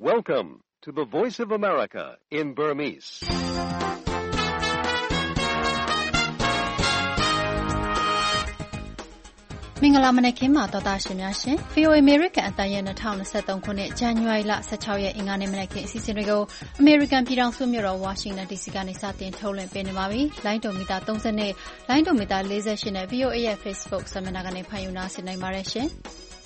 Welcome to the Voice of America in Burmese. ။မင်္ဂလာမနက်ခင်းပါတော်သားရှင်များရှင် VOA American အတန်ရဲ့2023ခုနှစ်ဇန်နဝါရီလ16ရက်အင်္ဂါနေ့မနက်ခင်းအစီအစဉ်တွေကို American ပြည်ထောင်စုမြို့တော် Washington DC ကနေစတင်ထုတ်လွှင့်ပေးနေပါပြီ။လိုင်းဒိုမီတာ30နဲ့လိုင်းဒိုမီတာ48နဲ့ VOA ရဲ့ Facebook စာမျက်နှာကနေဖန်ယူနာဆင်နိုင်ပါတယ်ရှင်။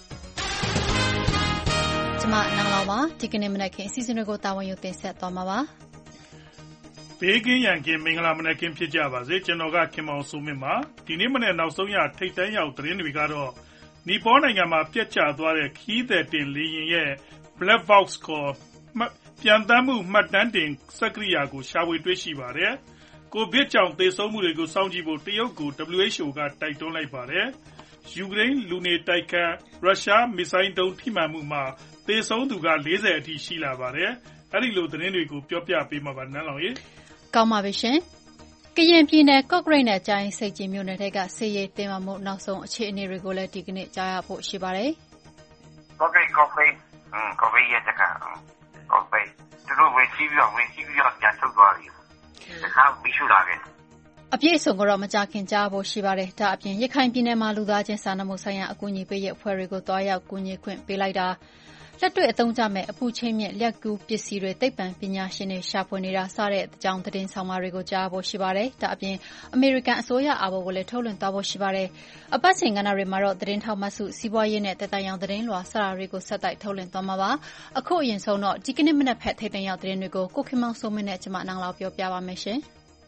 ကျွန်မနန်းလောင်ပါဒီကနေ့မနက်ခင်းအစီအစဉ်တွေကိုတာဝန်ယူတင်ဆက်သွားမှာပါ။ဘေးကင်းရန်ကင်းမင်္ဂလာမနက်ခင်းဖြစ်ကြပါစေကျွန်တော်ကခင်မောင်စိုးမင်းပါဒီနေ့မနေ့နောက်ဆုံးရထိတ်တန်းရောက်သတင်းတွေကတော့နီပေါနိုင်ငံမှာပြတ်ကျသွားတဲ့ခီးသည်တင်လေယာဉ်ရဲ့ Black Box ခေါ်ပြန်တမ်းမှုမှတ်တမ်းတင်စက္ကရိယာကိုရှာဖွေတွေ့ရှိပါတယ်ကိုဗစ်ကြောင့်သေဆုံးမှုတွေကိုစောင့်ကြည့်ဖို့တရုတ်ကို WHO ကတိုက်တွန်းလိုက်ပါတယ်ယူကရိန်းလူနေတိုက်ခန်းရုရှားမစ်ဆိုင်းဒုံးထိမှန်မှုမှာသေဆုံးသူက40အထိရှိလာပါတယ်အဲ့ဒီလိုသတင်းတွေကိုပြောပြပေးမှာပါနန်းလောင်ရေကောင်းပါပြီရှင်။ကရင်ပြည်နယ်ကော့ကရိတ်နဲ့ကြာရင်စိတ်ကြီးမြို့နယ်တွေကဆေးရည်တင်မှမှုနောက်ဆုံးအခြေအနေတွေကိုလည်းဒီကနေ့ကြားရဖို့ရှိပါတယ်။ကော့ကရိတ်ရဲ့တကကော့ကရိတ်သူတို့ဝင်စီးပြီးတော့ပြန်ထုတ်သွားပြီ။တခါပြီးရှုလာခဲ့အပြည့်အစုံကတော့မကြခင်ကြားဖို့ရှိပါတယ်။ဒါအပြင်ရခိုင်ပြည်နယ်မှာလူသားချင်းစာနာမှုဆိုင်ရာအကူအညီပေးရေးအဖွဲ့တွေကိုတွားရောက်ကူညီခွင့်ပေးလိုက်တာလက်တွေ့အသုံးချမဲ့အပူချိန်မြင့်လက်ကူပစ္စည်းတွေသိပ္ပံပညာရှင်တွေရှာဖွေနေတာစတဲ့အကြောင်းသတင်းဆောင်မတွေကိုကြားဖို့ရှိပါတယ်။ဒါအပြင်အမေရိကန်အစိုးရအာဘော်ကိုလည်းထုတ်လွှင့်သွားဖို့ရှိပါတယ်။အပတ်စဉ်ကဏ္ဍတွေမှာတော့သတင်းထောက်မဆုစီးပွားရေးနဲ့တည်တံ့ရောင်သတင်းလွှာစတာတွေကိုဆက်တိုက်ထုတ်လွှင့်သွားမှာပါ။အခုအရင်ဆုံးတော့ဒီကနေ့မနက်ဖက်ထိတ်တန့်ရောက်သတင်းတွေကိုကိုခင်မောင်စိုးမင်းနဲ့ကျွန်မနန်းလောက်ပြောပြပါမယ်ရှင်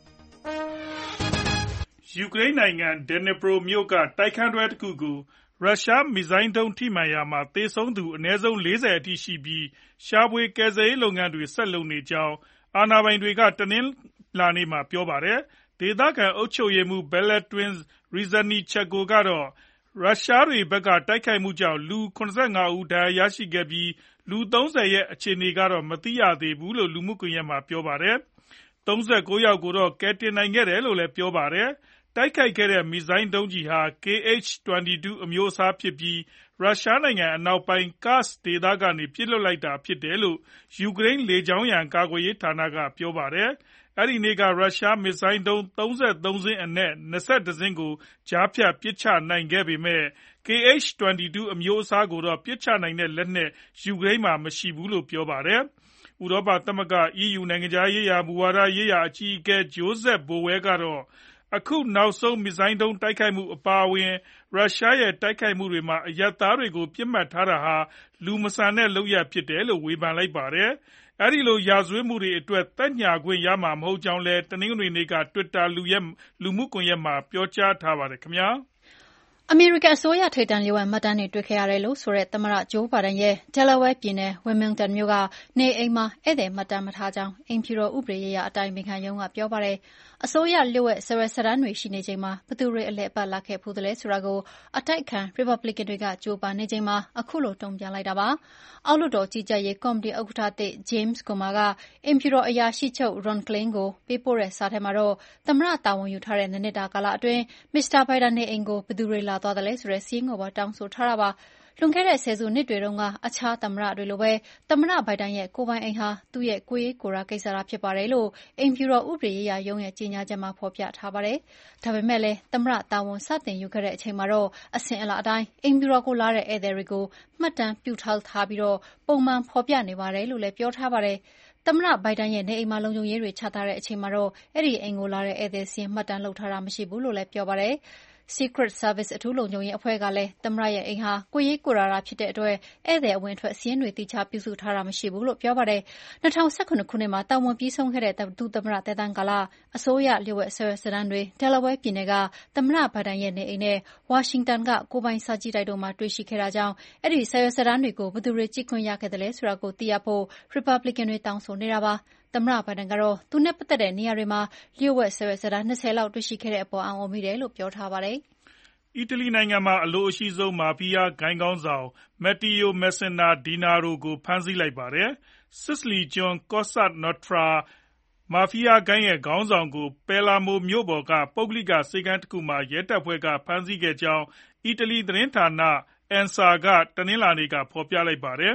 ။ယူကရိန်းနိုင်ငံဒနီပရိုမြို့ကတိုက်ခန်းတွဲတစ်ခုကိုရုရှားမစ်ဇိုင်းဒုံးထိမှန်ရာမှာသေဆုံးသူအနည်းဆုံး40အထိရှိပြီးရှာဖွေကယ်ဆယ်ရေးလုပ်ငန်းတွေဆက်လုပ်နေကြောင်းအာဏာပိုင်တွေကတနင်္လာနေ့မှာပြောပါတယ်။ဒေသခံအုပ်ချုပ်ရေးမှူး Valentin Reznichenko ကတော့ရုရှားတွေဘက်ကတိုက်ခိုက်မှုကြောင့်လူ85ဦးဒဏ်ရာရရှိခဲ့ပြီးလူ30ရဲ့အခြေအနေကတော့မသိရသေးဘူးလို့လူမှုကွန်ရက်မှာပြောပါတယ်။39ယောက်ကိုတော့ကယ်တင်နိုင်ခဲ့တယ်လို့လည်းပြောပါတယ်။တိုက်ခိုက်ခဲ့တဲ့မစ်ဇိုင်းဒုံးကျည်ဟာ KH-22 အမျိုးအစားဖြစ်ပြီးရုရှားနိုင်ငံအနောက်ပိုင်း Kursk ဒေသကနေပစ်လွှတ်လိုက်တာဖြစ်တယ်လို့ယူကရိန်းလေကြောင်းရန်ကာကွယ်ရေးဌာနကပြောပါတယ်။အဲဒီနေ့ကရုရှားမစ်ဇိုင်းဒုံး33စင်းအနက်21စင်းကိုကြားဖြတ်ပစ်ချနိုင်ခဲ့ပေမဲ့ KH-22 အမျိုးအစားကိုတော့ပစ်ချနိုင်တဲ့လက်နက်ယူကရိန်းမှာမရှိဘူးလို့ပြောပါတယ်။ဥရောပသမဂ္ဂ EU နိုင်ငံခြားရေးရာမူဝါဒရေးရာအကြီးအကဲ Joseph Borrell ကတော့အခုနောက်ဆုံးမစ်ဇိုင်းဒုံးတိုက်ခိုက်မှုအပါအဝင်ရုရှားရဲ့တိုက်ခိုက်မှုတွေမှာအရပ်သားတွေကိုပစ်မှတ်ထားတာဟာလူမဆန်တဲ့လုပ်ရပ်ဖြစ်တယ်လို့ဝေဖန်လိုက်ပါတယ်။အဲဒီလိုရာဇဝတ်မှုတွေအတွက်သက်ညှာခွင့်ရမှာမဟုတ်ကြောင်းလည်းတနင်္ဂနွေနေ့က Twitter လူမှုကွန်ရက်မှာပြောကြားထားပါတယ်ခင်ဗျာ။အမေရိကန်အစိုးရထိပ်တန်းလျှို့ဝှက်မှတ်တမ်းတွေတွေ့ခဲ့ရတယ်လို့ဆိုတဲ့သမ္မတဂျိုးဘိုင်ဒန်ရဲ့ Delaware ပြည်နယ် Wilmington မြို့ကနေအိမ်မှာဧည့်သည်မှတ်တမ်းမထားကြောင်းအိမ်ဖြူတော်ဥပဒေရေးရာအတိုင်ပင်ခံရုံးကပြောပါတယ်။အစိုးရလျှို့ဝှက်စာရွက်စာတမ်းတွေရှိနေချိန်မှာဘယ်သူတွေအလှည့်အပတ်လာခဲ့ဖူးသလဲဆိုတာကိုအတိုက်အခံ Republican တွေကကြိုးပမ်းနေချိန်မှာအခုလိုတုံ့ပြန်လိုက်တာပါ။အောက်လွှတ်တော်ကြီးကြပ်ရေးကော်မတီဥက္ကဋ္ဌသစ် James Comer ကအိမ်ဖြူတော်အရာရှိချုပ် Ron Klain ကိုပေးပို့တဲ့စာထဲမှာတော့သမ္မတတာဝန်ယူထားတဲ့2နှစ်တာကာလအတွင်းမစ္စတာဘိုင်ဒန်နေအိမ်ကိုဘယ်သူတွေလာသွားသလဲဆိုတဲ့စာရင်းကိုပါတောင်းဆိုထားတာပါ။လွန်ခဲ့တဲ့ဆယ်စုနှစ်တွေတုန်းကအခြားသမ္မတတွေလိုပဲသမ္မတဘိုင်ဒန်ရဲ့ကိုယ်ပိုင်အိမ်ဟာသူ့ရဲ့ကိုယ်ရေးကိုယ်တာကိစ္စဖြစ်ပါတယ်လို့အိမ်ဖြူတော်ဥပဒေရေးရာရုံးရဲ့ကြေညာချက်မှာဖော်ပြထားပါတယ်။ဒါပေမဲ့လည်းသမ္မတတာဝန်စတင်ယူခဲ့တဲ့အချိန်မှာတော့အစဉ်အလာအတိုင်းအိမ်ဖြူတော်ကိုလာတဲ့ဧည့်သည်တွေကိုမှတ်တမ်းပြုထားပြီးပုံမှန်ဖော်ပြနေပါတယ်လို့လည်းပြောထားပါတယ်။သမ္မတဘိုင်ဒန်ရဲ့နေအိမ်မှာလုံခြုံရေးတွေချထားတဲ့အချိန်မှာတော့အဲ့ဒီအိမ်ကိုလာတဲ့ဧည့်သည်စာရင်းမှတ်တမ်းလုပ်ထားတာမရှိဘူးလို့လည်းပြောပါတယ်။ Secret Service အထူးလုံခြုံရေးအဖွဲ့ကလည်းသမ္မတရဲ့အိမ်ဟာကိုယ်ရေးကိုယ်တာဖြစ်တဲ့အတွက်ဧည့်သည်အဝင်အထွက်စာရင်းတွေသီးခြားပြုစုထားတာမရှိဘူးလို့ပြောပါတယ်။2017ခုနှစ်မှာတာဝန်ပြီးဆုံးခဲ့တဲ့ဒုသမ္မတသက်တမ်းကာလအစိုးရလျှို့ဝှက်စာရွက်စာတမ်းတွေ Delaware ပြည်နယ်ကသမ္မတဘိုင်ဒန်ရဲ့နေအိမ်နဲ့ Washington ကကိုယ်ပိုင်စာကြည့်တိုက်တို့မှာတွေ့ရှိခဲ့တာကြောင့်အဲဒီစာရွက်စာတမ်းတွေကိုဘယ်သူတွေကြည့်ခွင့်ရခဲ့သလဲဆိုတာကိုသိရဖို့ Republican တွေတောင်းဆိုနေတာပါ။သမ္မတဘိုင်ဒန်ကတော့သူနဲ့ပတ်သက်တဲ့နေရာတွေမှာလျှို့ဝှက်စာရွက်စာတမ်း20လောက်တွေ့ရှိခဲ့တဲ့အပေါ်အံ့ဩမိတယ်လို့ပြောထားပါတယ်။အီတလီနိုင်ငံမှာအလိုအရှိဆုံးမာဖီးယားဂိုဏ်းခေါင်းဆောင် Matteo Messina Denaro ကိုဖမ်းဆီးလိုက်ပါတယ်။ စစ်လီကျွန်း Cosa Nostra မာဖီးယားဂိုဏ်းရဲ့ခေါင်းဆောင်ကိုပယ်လာမိုမြို့ပေါ်ကပုဂ္ဂလိကဆေးခန်းတစ်ခုမှာရဲတပ်ဖွဲ့ကဖမ်းဆီးခဲ့ကြောင်းအီတလီသတင်းဌာန ANSA ကတနင်္လာနေ့ကဖော်ပြလိုက်ပါတယ်။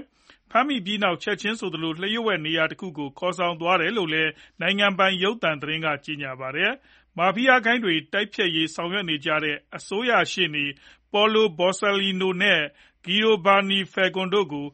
ဖမ်းမိပြီးနောက်ချက်ချင်းဆိုသလိုလျှို့ဝှက်နေရာတစ်ခုကိုခေါ်ဆောင်သွားတယ်လို့လည်းနိုင်ငံပိုင်ရုပ်သံသတင်းကကြေညာပါတယ်။မာဖီးယားဂိုဏ်းတွေတိုက်ဖျက်ရေးဆောင်ရွက်နေကြတဲ့အစိုးရရှေ့နေ Paolo Borsellino နဲ့ Giovanni Falcone တို့ကို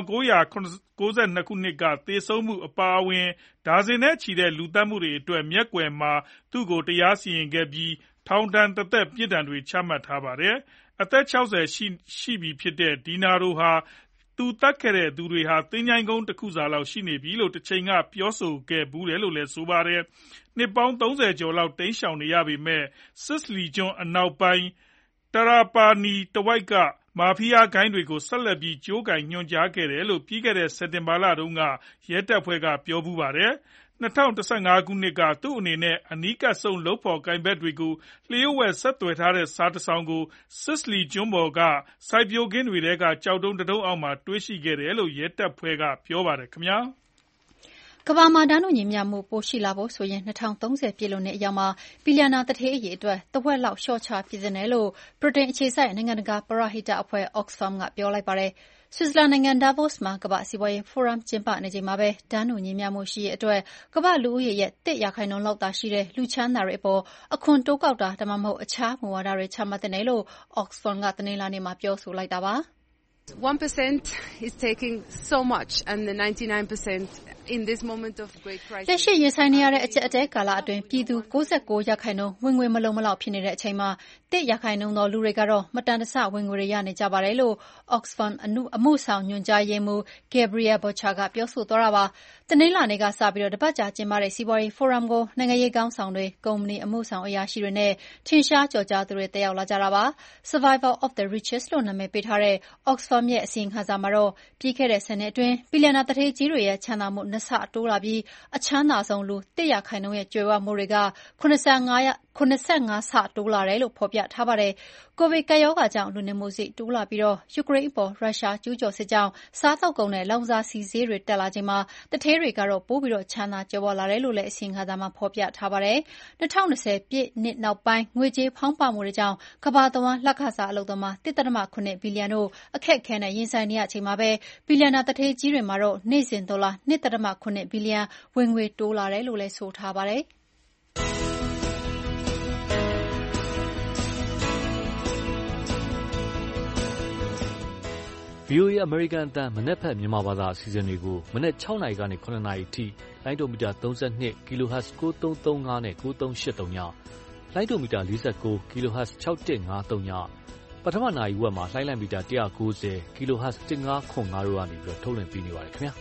1992 ခုနှစ်ကသေဆုံးမှုအပါအဝင်ဒါဇင်နဲ့ချီတဲ့လူသတ်မှုတွေအတွက်မျက်ကွယ်မှာသူ့ကိုတရားစီရင်ခဲ့ပြီးထောင်ဒဏ်တစ်သက်ပြစ်ဒဏ်တွေချမှတ်ထားပါတယ်။အသက် 60 ရှိပြီဖြစ်တဲ့ဒီနာရိုဟာသူသတ်ခဲ့တဲ့သူတွေဟာသင်္ချိုင်းကုန်းတစ်ခုစာလောက်ရှိနေပြီလို့တစ်ချိန်ကပြောဆိုခဲ့ဘူးတယ်လို့လည်းဆိုပါတယ်။နှစ်ပေါင်း 30 ကျော်လောက်တိမ်းရှောင်နေရပေမဲ့စစ်လီကျွန်းအနောက်ပိုင်းTrapani တဝိုက်ကမာဖီးယားဂိုဏ်းတွေကိုဆက်လက်ပြီးကြိုးကိုင်ညွှန်ကြားခဲ့တယ်လို့ပြီးခဲ့တဲ့စက်တင်ဘာလတုန်းကရဲတပ်ဖွဲ့ကပြောဖူးပါတယ်။2015 ခုနှစ်ကသူ့အနေနဲ့အနီးကပ်ဆုံးလုပ်ဖော်ကိုင်ဘက်တွေကိုလျှို့ဝှက်ဆက်သွယ်ထားတဲ့စာတစ်စောင်ကိုစစ်လီကျွန်းပေါ်ကစိုက်ပျိုးခင်းတွေထဲကကြောက်တုံးတုံးအောက်မှာတွေ့ရှိခဲ့တယ်လို့ရဲတပ်ဖွဲ့ကပြောပါတယ်ခင်ဗျာ။ကမ္ဘာမှာတန်းတူညီမျှမှုပိုရှိလာဖို့ဆိုရင်2030ပြည့်လွန်နှစ်အရောက်မှာဘီလီယံနာသူဌေးအရေအတွက်တဝက်လောက်လျှော့ချပစ်စင်တယ်လို့ဗြိတိန်အခြေစိုက်နိုင်ငံတကာပရဟိတအဖွဲ့ Oxfam ကပြောလိုက်ပါတယ်။ဆွစ်ဇာလန်နိုင်ငံ Davos မှာကမ္ဘာ့စီးပွားရေးဖိုရမ်ကျင်းပနေချိန်မှာပဲတန်းတူညီမျှမှုရှိရေးအတွက်ကမ္ဘာ့လူဦးရေရဲ့1% လောက်သာရှိတဲ့လူချမ်းသာတွေအပေါ်အခွန်တိုးကောက်တာဒါမှမဟုတ်အခြားမူဝါဒတွေချမှတ်သင့်တယ်လို့ Oxfam ကတနင်္လာနေ့မှာပြောဆိုလိုက်တာပါ။ 1% is taking so much and the 99% in this moment of great crisis လက်ရှိရင်ဆိုင်နေရတဲ့အကျပ်အတည်းကာလအတွင်းပြည်သူ69%ဝင်ငွေမလုံမလောက်ဖြစ်နေတဲ့အချိန်မှာ1%သောလူတွေကတော့မတန်တဆဝင်ငွေတွေရနေကြပါတယ်လို့ Oxfam အမှုဆောင်ညွှန်ကြားရေးမှူး Gabrielle Butcher ကပြောဆိုသွားတာပါ။တနင်္လာနေ့ကစပြီးတစ်ပတ်ကြာကျင်းပတဲ့စီးပွားရေးဖိုရမ်ကိုနိုင်ငံရေးခေါင်းဆောင်တွေကုမ္ပဏီအမှုဆောင်အရာရှိတွေနဲ့ထင်ရှားကျော်ကြားသူတွေတက်ရောက်လာကြတာပါ။ Survival of the Richest လို့နာမည်ပေးထားတဲ့ Oxfam ရဲ့အစီရင်ခံစာမှာတော့ပြီးခဲ့တဲ့10နှစ်အတွင်းဘီလီယံနာသူဌေးကြီးတွေရဲ့ချမ်းသာမှု2ဆတိုးလာပြီးအချမ်းသာဆုံးလူ1%ရဲ့ကြွယ်ဝမှုတွေက85ဆတိုးလာတယ်လို့ဖော်ပြထားပါတယ်။ကိုဗစ်ကပ်ရောဂါကြောင့်လူနေမှုစရိတ်တိုးလာပြီးယူကရိန်းအပေါ်ရုရှားကျူးကျော်စစ်ကြောင့်စားသောက်ကုန်နဲ့လောင်စာဆီဈေးတွေတက်လာချိန်မှာသူဌေးတွေကတော့ပိုပြီးချမ်းသာကြွယ်ဝလာတယ်လို့လည်းအစီရင်ခံစာမှာဖော်ပြထားပါတယ်။2020ပြည့်နှစ်နောက်ပိုင်းငွေကြေးဖောင်းပွမှုတွေကြောင့်ကမ္ဘာတဝန်းလက်ခစားအလုပ်သမား 1.7 ဘီလီယံတို့အခက်အခဲနဲ့ရင်ဆိုင်နေရချိန်မှာပဲဘီလီယံနာသူဌေးကြီးတွေမှာတော့နေ့စဉ်ဒေါ်လာ 2.7 ဘီလီယံဝင်ငွေတိုးလာတယ်လို့လည်းဆိုထားပါတယ်။ VOA အမေရိကန်အသံမနက်ဖြန်မြန်မာဘာသာအစီအစဉ်တွေကိုမနက်6နာရီကနေ9နာရီအထိလိုင်းဒိုမီတာ32 kHz 9335နဲ့9383ညလိုင်းဒိုမီတာ49 kHz 6153ညပထမနာရီဝက်မှာလိုင်းမီတာ190 kHz 1505တို့ကနေပြီးထုတ်လွှင့်ပေးနေပါတယ်ခင်ဗျာ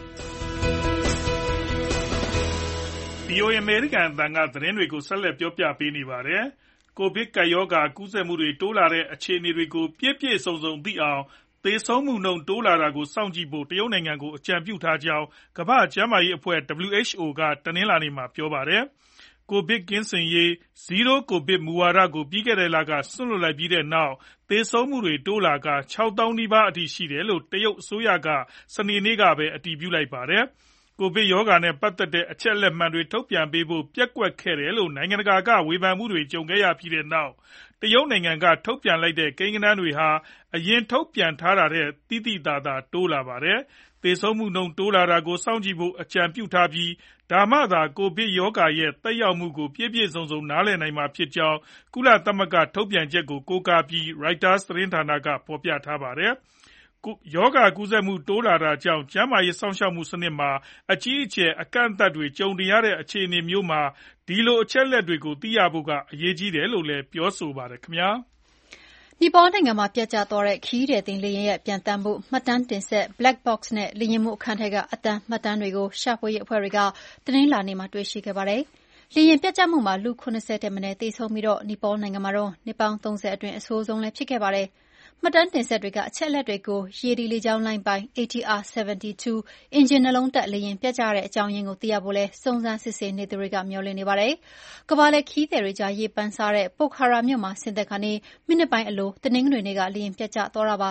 ။ VOA အမေရိကန်အသံကသတင်းတွေကိုဆက်လက်ပြောပြပေးနေပါတယ်။ကိုဗစ်ကပ်ရောဂါကူးစက်မှုတွေတိုးလာတဲ့အခြေအနေတွေကိုပြည့်စုံသိအောင်သေဆုံးမှုနှုန်းတိုးလာတာကိုစောင့်ကြည့်ဖို့တရုတ်နိုင်ငံကိုအကြံပြုထားကြောင်းကမ္ဘာ့ကျန်းမာရေးအဖွဲ့ WHO ကတနင်္လာနေ့မှာပြောပါတယ်။ကိုဗစ်ကင်းစင်ရေး Zero COVID မူဝါဒကိုပြီးခဲ့တဲ့လကစွန့်လွှတ်လိုက်ပြီးတဲ့နောက်သေဆုံးမှုတွေတိုးလာက 6,000 နီးပါးအထိရှိတယ်လို့တရုတ်အစိုးရကစနေနေ့ကပဲအတည်ပြုလိုက်ပါတယ်။ကိုဗစ်ရောဂါနဲ့ပတ်သက်တဲ့အချက်အလက်မှန်တွေထုတ်ပြန်ပေးဖို့ပျက်ကွက်ခဲ့တယ်လို့နိုင်ငံတကာကဝေဖန်မှုတွေကြုံခဲ့ရပြီးတဲ့နောက်တရုတ်နိုင်ငံကထုတ်ပြန်လိုက်တဲ့ကိန်းဂဏန်းတွေဟာအရင်ထုတ်ပြန်ထားတာထက်သိသိသာသာတိုးလာပါတယ်။သေဆုံးမှုနှုန်းတိုးလာတာကိုစောင့်ကြည့်ဖို့အကြံပြုထားပြီးဒါမှသာကိုဗစ်ရောဂါရဲ့သက်ရောက်မှုကိုပြည့်စုံနားလည်နိုင်မှာဖြစ်ကြောင်းကုလသမဂ္ဂထုတ်ပြန်ချက်ကိုကိုးကားပြီး Reuters သတင်းဌာနကဖော်ပြထားပါတယ်။ရောဂါကူးစက်မှုတိုးလာတာကြောင့်ကျန်းမာရေးစောင့်ရှောက်မှုစနစ်မှာအကြီးအကျယ်အကန့်အသတ်တွေကြုံနေရတဲ့အခြေအနေမျိုးမှာဒီလိုအချက်အလက်တွေကိုသိရဖို့ကအရေးကြီးတယ်လို့လည်းပြောဆိုပါတယ်ခင်ဗျာ။နီပေါနိုင်ငံမှာပျက်ကျသွားတဲ့ခရီးသည်တင်လေယာဉ်ရဲ့ပျံသန်းမှုမှတ်တမ်းတင်စက် Black Box နဲ့လေယာဉ်မှူးအခန်းထဲကအသံမှတ်တမ်းတွေကိုရှာဖွေရေးအဖွဲ့တွေကတနင်္လာနေ့မှာတွေ့ရှိခဲ့ပါတယ်။လေယာဉ်ပျက်ကျမှုမှာလူ70ထက်မနည်းသေဆုံးပြီးနီပေါနိုင်ငံမှာတော့နှစ်ပေါင်း30အတွင်းအဆိုးဆုံးလည်းဖြစ်ခဲ့ပါတယ်။မှတ်တမ်းတင်စက်တွေကအချက်အလက်တွေကိုရေဒီလေကြောင်းလိုင်းပိုင် ATR-72 အင်ဂျင်နှလုံးတပ်လေယာဉ်ပျက်ကျတဲ့အကြောင်းရင်းကိုသိရဖို့လဲစုံစမ်းစစ်ဆေးနေသူတွေကမျှော်လင့်နေပါတယ်။ကမ္ဘာလှည့်ခရီးသည်တွေကြားရေပန်းစားတဲ့ပိုခါရာမြို့မှာဆင်းသက်ခါနီးမိနစ်ပိုင်းအလိုတနင်္ဂနွေနေ့ကလေယာဉ်ပျက်ကျသွားတာပါ။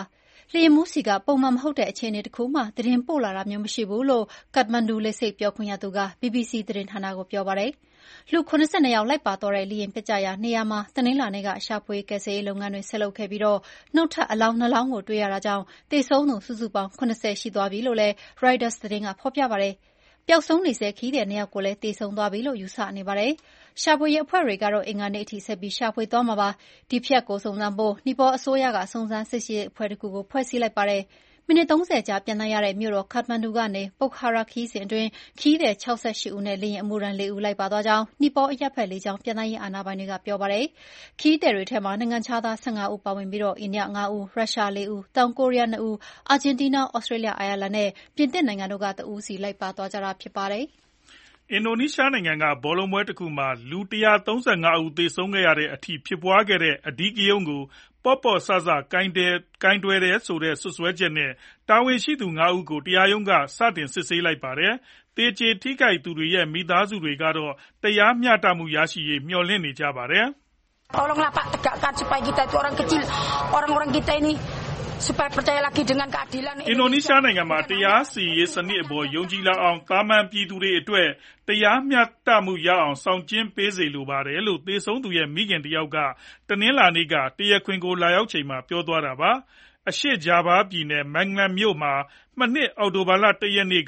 လေယာဉ်မှူးဆီကပုံမှန်မဟုတ်တဲ့အခြေအနေတစ်ခုမှသတင်းပို့လာတာမျိုးမရှိဘူးလို့ကတ်မန်ဒူလေဆိပ်ပြောခွင့်ရသူက BBC သတင်းဌာနကိုပြောပါတယ်။လူ 72 ယောက်လိုက်ပါသွားတဲ့လေယာဉ်ပျက်ကျရာနေရာမှာတနင်္လာနေ့ကရှာဖွေကယ်ဆယ်ရေးလုပ်ငန်းတွေဆက်လုပ်ခဲ့ပြီးနောက်ထပ်အလောင်း 2 လောင်းကိုတွေ့ရတာကြောင့်သေဆုံးသူစုစုပေါင်း 70 ရှိသွားပြီလို့လည်း Reuters သတင်းကဖော်ပြပါတယ်။ပျောက်ဆုံးနေဆဲခရီးသည် 2 ယောက်ကိုလည်းသေဆုံးသွားပြီလို့ယူဆနေပါတယ်။ရှာဖွေရေးအဖွဲ့တွေကတော့အင်္ဂါနေ့အထိဆက်ပြီးရှာဖွေသွားမှာပါ။ဒီဖြစ်ရပ်ကိုစုံစမ်းဖို့နီပေါအစိုးရကစုံစမ်းစစ်ဆေးရေးအဖွဲ့တစ်ခုကိုဖွဲ့စည်းလိုက်ပါတယ်။မိနစ် 30 ကြာပျံသန်းရတဲ့မြို့တော်ခတ်မန်ဒူကနေပုခါရာခရီးစဉ်အတွင်းခရီးသည် 68 ဦးနဲ့လေယာဉ်အမှုထမ်း 4 ဦးလိုက်ပါသွားကြောင်းနီပေါအရပ်ဖက်လေကြောင်းပျံသန်းရေးအာဏာပိုင်တွေကပြောပါတယ်။ခရီးသည်တွေထဲမှာနိုင်ငံခြားသား 15 ဦးပါဝင်ပြီးအိန္ဒိယ 5 ဦး၊ရုရှား 4 ဦး၊တောင်ကိုရီးယား 2 ဦး၊အာဂျင်တီးနား၊ဩစတြေးလျ၊အိုင်ယာလန်နဲ့ပြင်သစ်နိုင်ငံတို့က 1 ဦးစီလိုက်ပါသွားကြတာဖြစ်ပါတယ်။အင်ဒိုနီးရှားနိုင်ငံကဘောလုံးပွဲတစ်ခုမှာလူ 135 ဦးသေဆုံးခဲ့ရတဲ့အထိဖြစ်ပွားခဲ့တဲ့အဓိကရုဏ်းကိုပေါ့ပေါ့ဆဆကိုင်တွယ်တယ်ဆိုတဲ့စွပ်စွဲချက်နဲ့တာဝန်ရှိသူ 5 ဦးကိုတရားရုံးကစတင်စစ်ဆေးလိုက်ပါတယ်။သေကျေထိခိုက်သူတွေရဲ့မိသားစုတွေကတော့တရားမျှတမှုရရှိရေးမျှော်လင့်နေကြပါတယ်။ Tolonglah Pak tegakkan supaya kita itu orang kecil, orang-orang kita ini supaya percaya lagi dengan keadilan. အင်ဒိုနီးရှားနိုင်ငံမှာတရားစီရင်ရေးစနစ်အပေါ်ယုံကြည်လာအောင်သာမန်ပြည်သူတွေအတွက်တရားမျှတမှုရအောင်ဆောင်ကျဉ်ပေးစေလိုပါတယ်လို့သေဆုံးသူရဲ့မိခင်တစ်ယောက်ကတနင်္လာနေ့ကတရားခွင်ကိုလာရောက်ချိန်မှာပြောသွားတာပါ။အရှေ့ဂျာဗားပြည်နယ်မန်ဂလန်မြို့မှာမနှစ်အောက်တိုဘာလ 1 ရက်နေ့က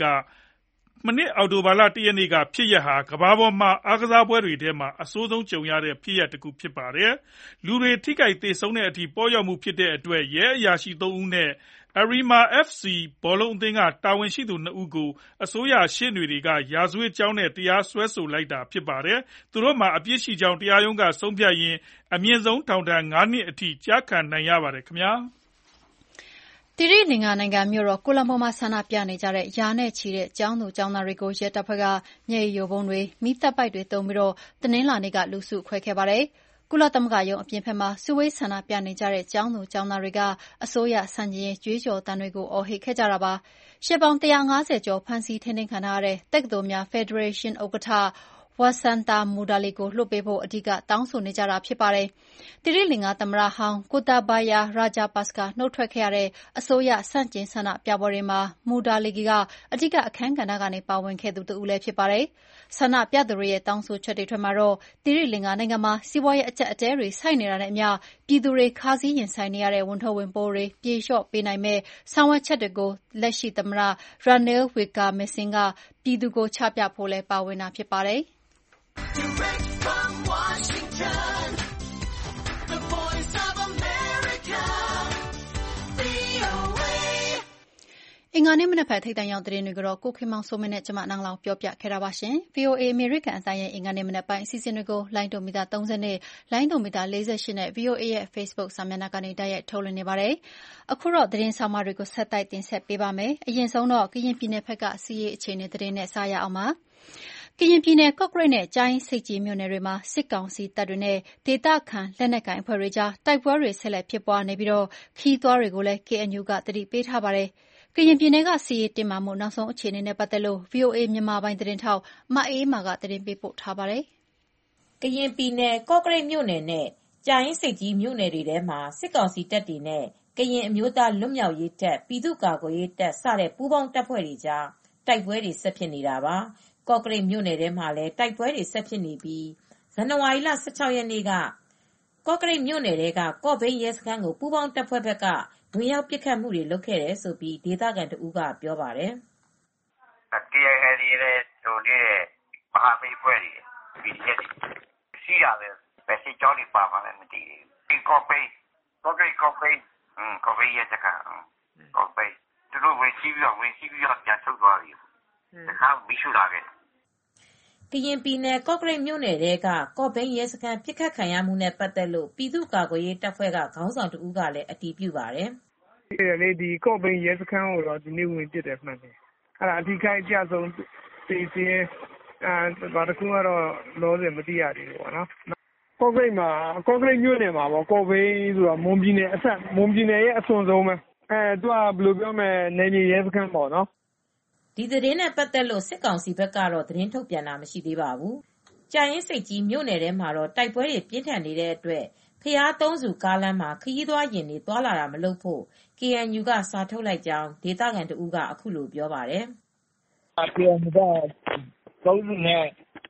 ဖြစ်ရပ်ဟာကမ္ဘာပေါ်မှာအားကစားပွဲတွေထဲမှာအဆိုးဆုံးကြုံရတဲ့ဖြစ်ရပ်တစ်ခုဖြစ်ပါတယ်။လူတွေထိခိုက်သေဆုံးတဲ့အထိပေါ့လျော့မှုဖြစ်တဲ့အတွက်ရဲအရာရှိ 3 ဦးနဲ့ Arema FC ဘောလုံးအသင်းကတာဝန်ရှိသူ 2 ဦးကိုအစိုးရရှေ့နေတွေကရာဇဝတ်ကြောင်းနဲ့တရားစွဲဆိုလိုက်တာဖြစ်ပါတယ်။သူတို့မှာအပြစ်ရှိကြောင်းတရားရုံးကဆုံးဖြတ်ရင်အမြင့်ဆုံးထောင်ဒဏ် 5 နှစ်အထိကျခံနိုင်ရပါတယ်ခင်ဗျာ။သီရိလင်္ကာနိုင်ငံမြို့တော်ကိုလံဘိုမှာဆန္ဒပြနေကြတဲ့ရာနဲ့ချီတဲ့ကျောင်းသူကျောင်းသားတွေကိုရဲတပ်ဖွဲ့ကမျက်ရည်ယိုဗုံးတွေ၊မီးသတ်ပိုက်တွေသုံးပြီးတနင်္လာနေ့ကလူစုခွဲခဲ့ပါတယ်။ကုလသမဂ္ဂရုံးအပြင်ဘက်မှာစုဝေးဆန္ဒပြနေကြတဲ့ကျောင်းသူကျောင်းသားတွေကအစိုးရဆန့်ကျင်ရေးကြွေးကြော်သံတွေကိုအော်ဟစ်ခဲ့ကြတာပါ။ရက်ပေါင်း 150 ကျော်ဖမ်းဆီးထိန်းသိမ်းခံထားရတဲ့တက္ကသိုလ်များဖက်ဒရေးရှင်းဥက္ကဋ္ဌWasantha Mudali ကိုလွှတ်ပေးဖို့အဓိကတောင်းဆိုနေကြတာဖြစ်ပါတယ်။သီရိလင်္ကာသမ္မတဟောင်း Gotabaya Rajapaksa နုတ်ထွက်ခဲ့ရတဲ့အစိုးရဆန့်ကျင်ဆန္ဒပြပွဲတွေမှာ Mudali ကအဓိကအခန်းကဏ္ဍကနေပါဝင်ခဲ့သူတစ်ဦးလည်းဖြစ်ပါတယ်။ဆန္ဒပြသူတွေရဲ့တောင်းဆိုချက်တွေထဲမှာသီရိလင်္ကာနိုင်ငံမှာစီးပွားရေးအကျပ်အတည်းတွေဆိုက်နေတာနဲ့အမျှပြည်သူတွေခါးစည်းရင်ဆိုင်နေရတဲ့ဝန်ထုတ်ဝန်ပိုးတွေပြေလျော့ပေးနိုင်မယ့်ဆောင်ရွက်ချက်တွေကိုလက်ရှိသမ္မတ Ranil Wickremesinghe ကပြည်သူကိုချပြဖို့လည်းပါဝင်တာဖြစ်ပါတယ်။ Direct from Washington, the voice of America, VOA. အင်္ဂါနေ့မနက်ဖြန်ထိပ်တန်းရောက်သတင်းတွေကိုကိုခင်မောင်စိုးမင်းနဲ့ကျမနန်းလောင်ပြောပြခဲ့တာပါရှင်။ VOA အမေရိကန်အသံရဲ့အင်္ဂါနေ့မနက်ပိုင်းအစီအစဉ်တွေကိုလိုင်းဒိုမီတာ 30 နဲ့လိုင်းဒိုမီတာ 48 နဲ့ VOA ရဲ့ Facebook စာမျက်နှာကနေတိုက်ရိုက်ထုတ်လွှင့်နေပါတယ်။အခုတော့သတင်းဆောင်မတွေကိုဆက်တိုက်တင်ဆက်ပေးပါမယ်။အရင်ဆုံးတော့ကရင်ပြည်နယ်ဘက်ကစီးရေးအခြေအနေသတင်းနဲ့စရအောင်ပါ။ကရင်ပြည်နယ်ကော့ကရိတ်နဲ့ကြာအင်းဆိပ်ကြီးမြို့နယ်တွေမှာစစ်ကောင်စီတပ်တွေနဲ့ဒေသခံလက်နက်ကိုင်အဖွဲ့တွေကြားတိုက်ပွဲတွေဆက်လက်ဖြစ်ပွားနေပြီးခရီးသွားတွေကိုလည်း KNU ကသတိပေးထားပါတယ်။ကရင်ပြည်နယ်ကစစ်ရေးတင်းမာမှုနောက်ဆုံးအခြေအနေနဲ့ပတ်သက်လို့ VOA မြန်မာပိုင်းသတင်းထောက်မအေးအေးမာကသတင်းပေးပို့ထားပါတယ်။ကရင်ပြည်နယ်ကော့ကရိတ်မြို့နယ်နဲ့ကြာအင်းဆိပ်ကြီးမြို့နယ်တွေထဲမှာစစ်ကောင်စီတပ်တွေနဲ့ကရင်အမျိုးသားလွတ်မြောက်ရေးတပ်ပြည်သူ့ကာကွယ်ရေးတပ်စတဲ့ပူးပေါင်းတပ်ဖွဲ့တွေကြားတိုက်ပွဲတွေဆက်ဖြစ်နေတာပါ။ကော့ကရိတ်မြို့နယ်ထဲမှာလည်းတိုက်ပွဲတွေဆက်ဖြစ်နေပြီးဇန်နဝါရီလ 16 ရက်နေ့ကကော့ကရိတ်မြို့နယ်ထဲကကော့ဘိန်းရဲစခန်းကိုပူးပေါင်းတပ်ဖွဲ့ဘက်ကဝင်ရောက်ပစ်ခတ်မှုတွေလုပ်ခဲ့တယ်လို့ဒေသခံတဦးကပြောပါတယ်။ KIA နဲ့တို့ရဲ့မဟာမိတ်အဖွဲ့တွေဒီရက်ရှိရပဲပဲစစ်ကြောင်းတွေပါပါလည်းမသိဘူး။ကော့ဘိန်းရဲစခန်းကော့ဘိန်းသူတို့ဝင်စီးပြီးပြန်ထုတ်သွားပြီ။တခါမီးရှို့လာခဲ့ကရင်ပြည်နယ်ကော့ကရိတ်မြို့နယ်ထဲကကော့ဘိန်းရဲစခန်းပစ်ခတ်ခံရမှုနဲ့ပတ်သက်လို့ပြည်သူ့ကာကွယ်ရေးတပ်ဖွဲ့ကခေါင်းဆောင်တဦးကလည်းအတည်ပြုပါတယ်။ဒီကော့ဘိန်းရဲစခန်းကိုတော့ဒီနေ့ဝင်ပစ်တယ်မှန်တယ်။အဲ့ဒါအထိခိုက်အကျဆုံးသေစင်းဘာတခုကတော့လောဆယ်မသိရသေးဘူးပေါ့နော်။ကော့ကရိတ်မြို့နယ်မှာပေါ့ကော့ဘိန်းဆိုတာမွန်ပြည်နယ်ရဲ့အစွန်ဆုံးပဲ။သူကဘယ်လိုပြောမလဲနယ်မြေရဲစခန်းပေါ့နော်။ဒီသတင်းနဲ့ပတ်သက်လို့စစ်ကောင်စီဘက်ကတော့သတင်းထုတ်ပြန်တာမရှိသေးပါဘူး။ကြာရင်စိတ်ကြီးမြို့နယ်ထဲမှာတော့တိုက်ပွဲတွေပြင်းထန်နေတဲ့အတွက်ဖျားသုံးစုကားလမ်းမှာခရီးသွားယာဉ်တွေသွားလာတာမလုပ်ဖို့ KNU ကစာထုတ်လိုက်ကြောင်းဒေသခံတဦးကအခုလိုပြောပါတယ်။ KNU ကသုံးစုနဲ့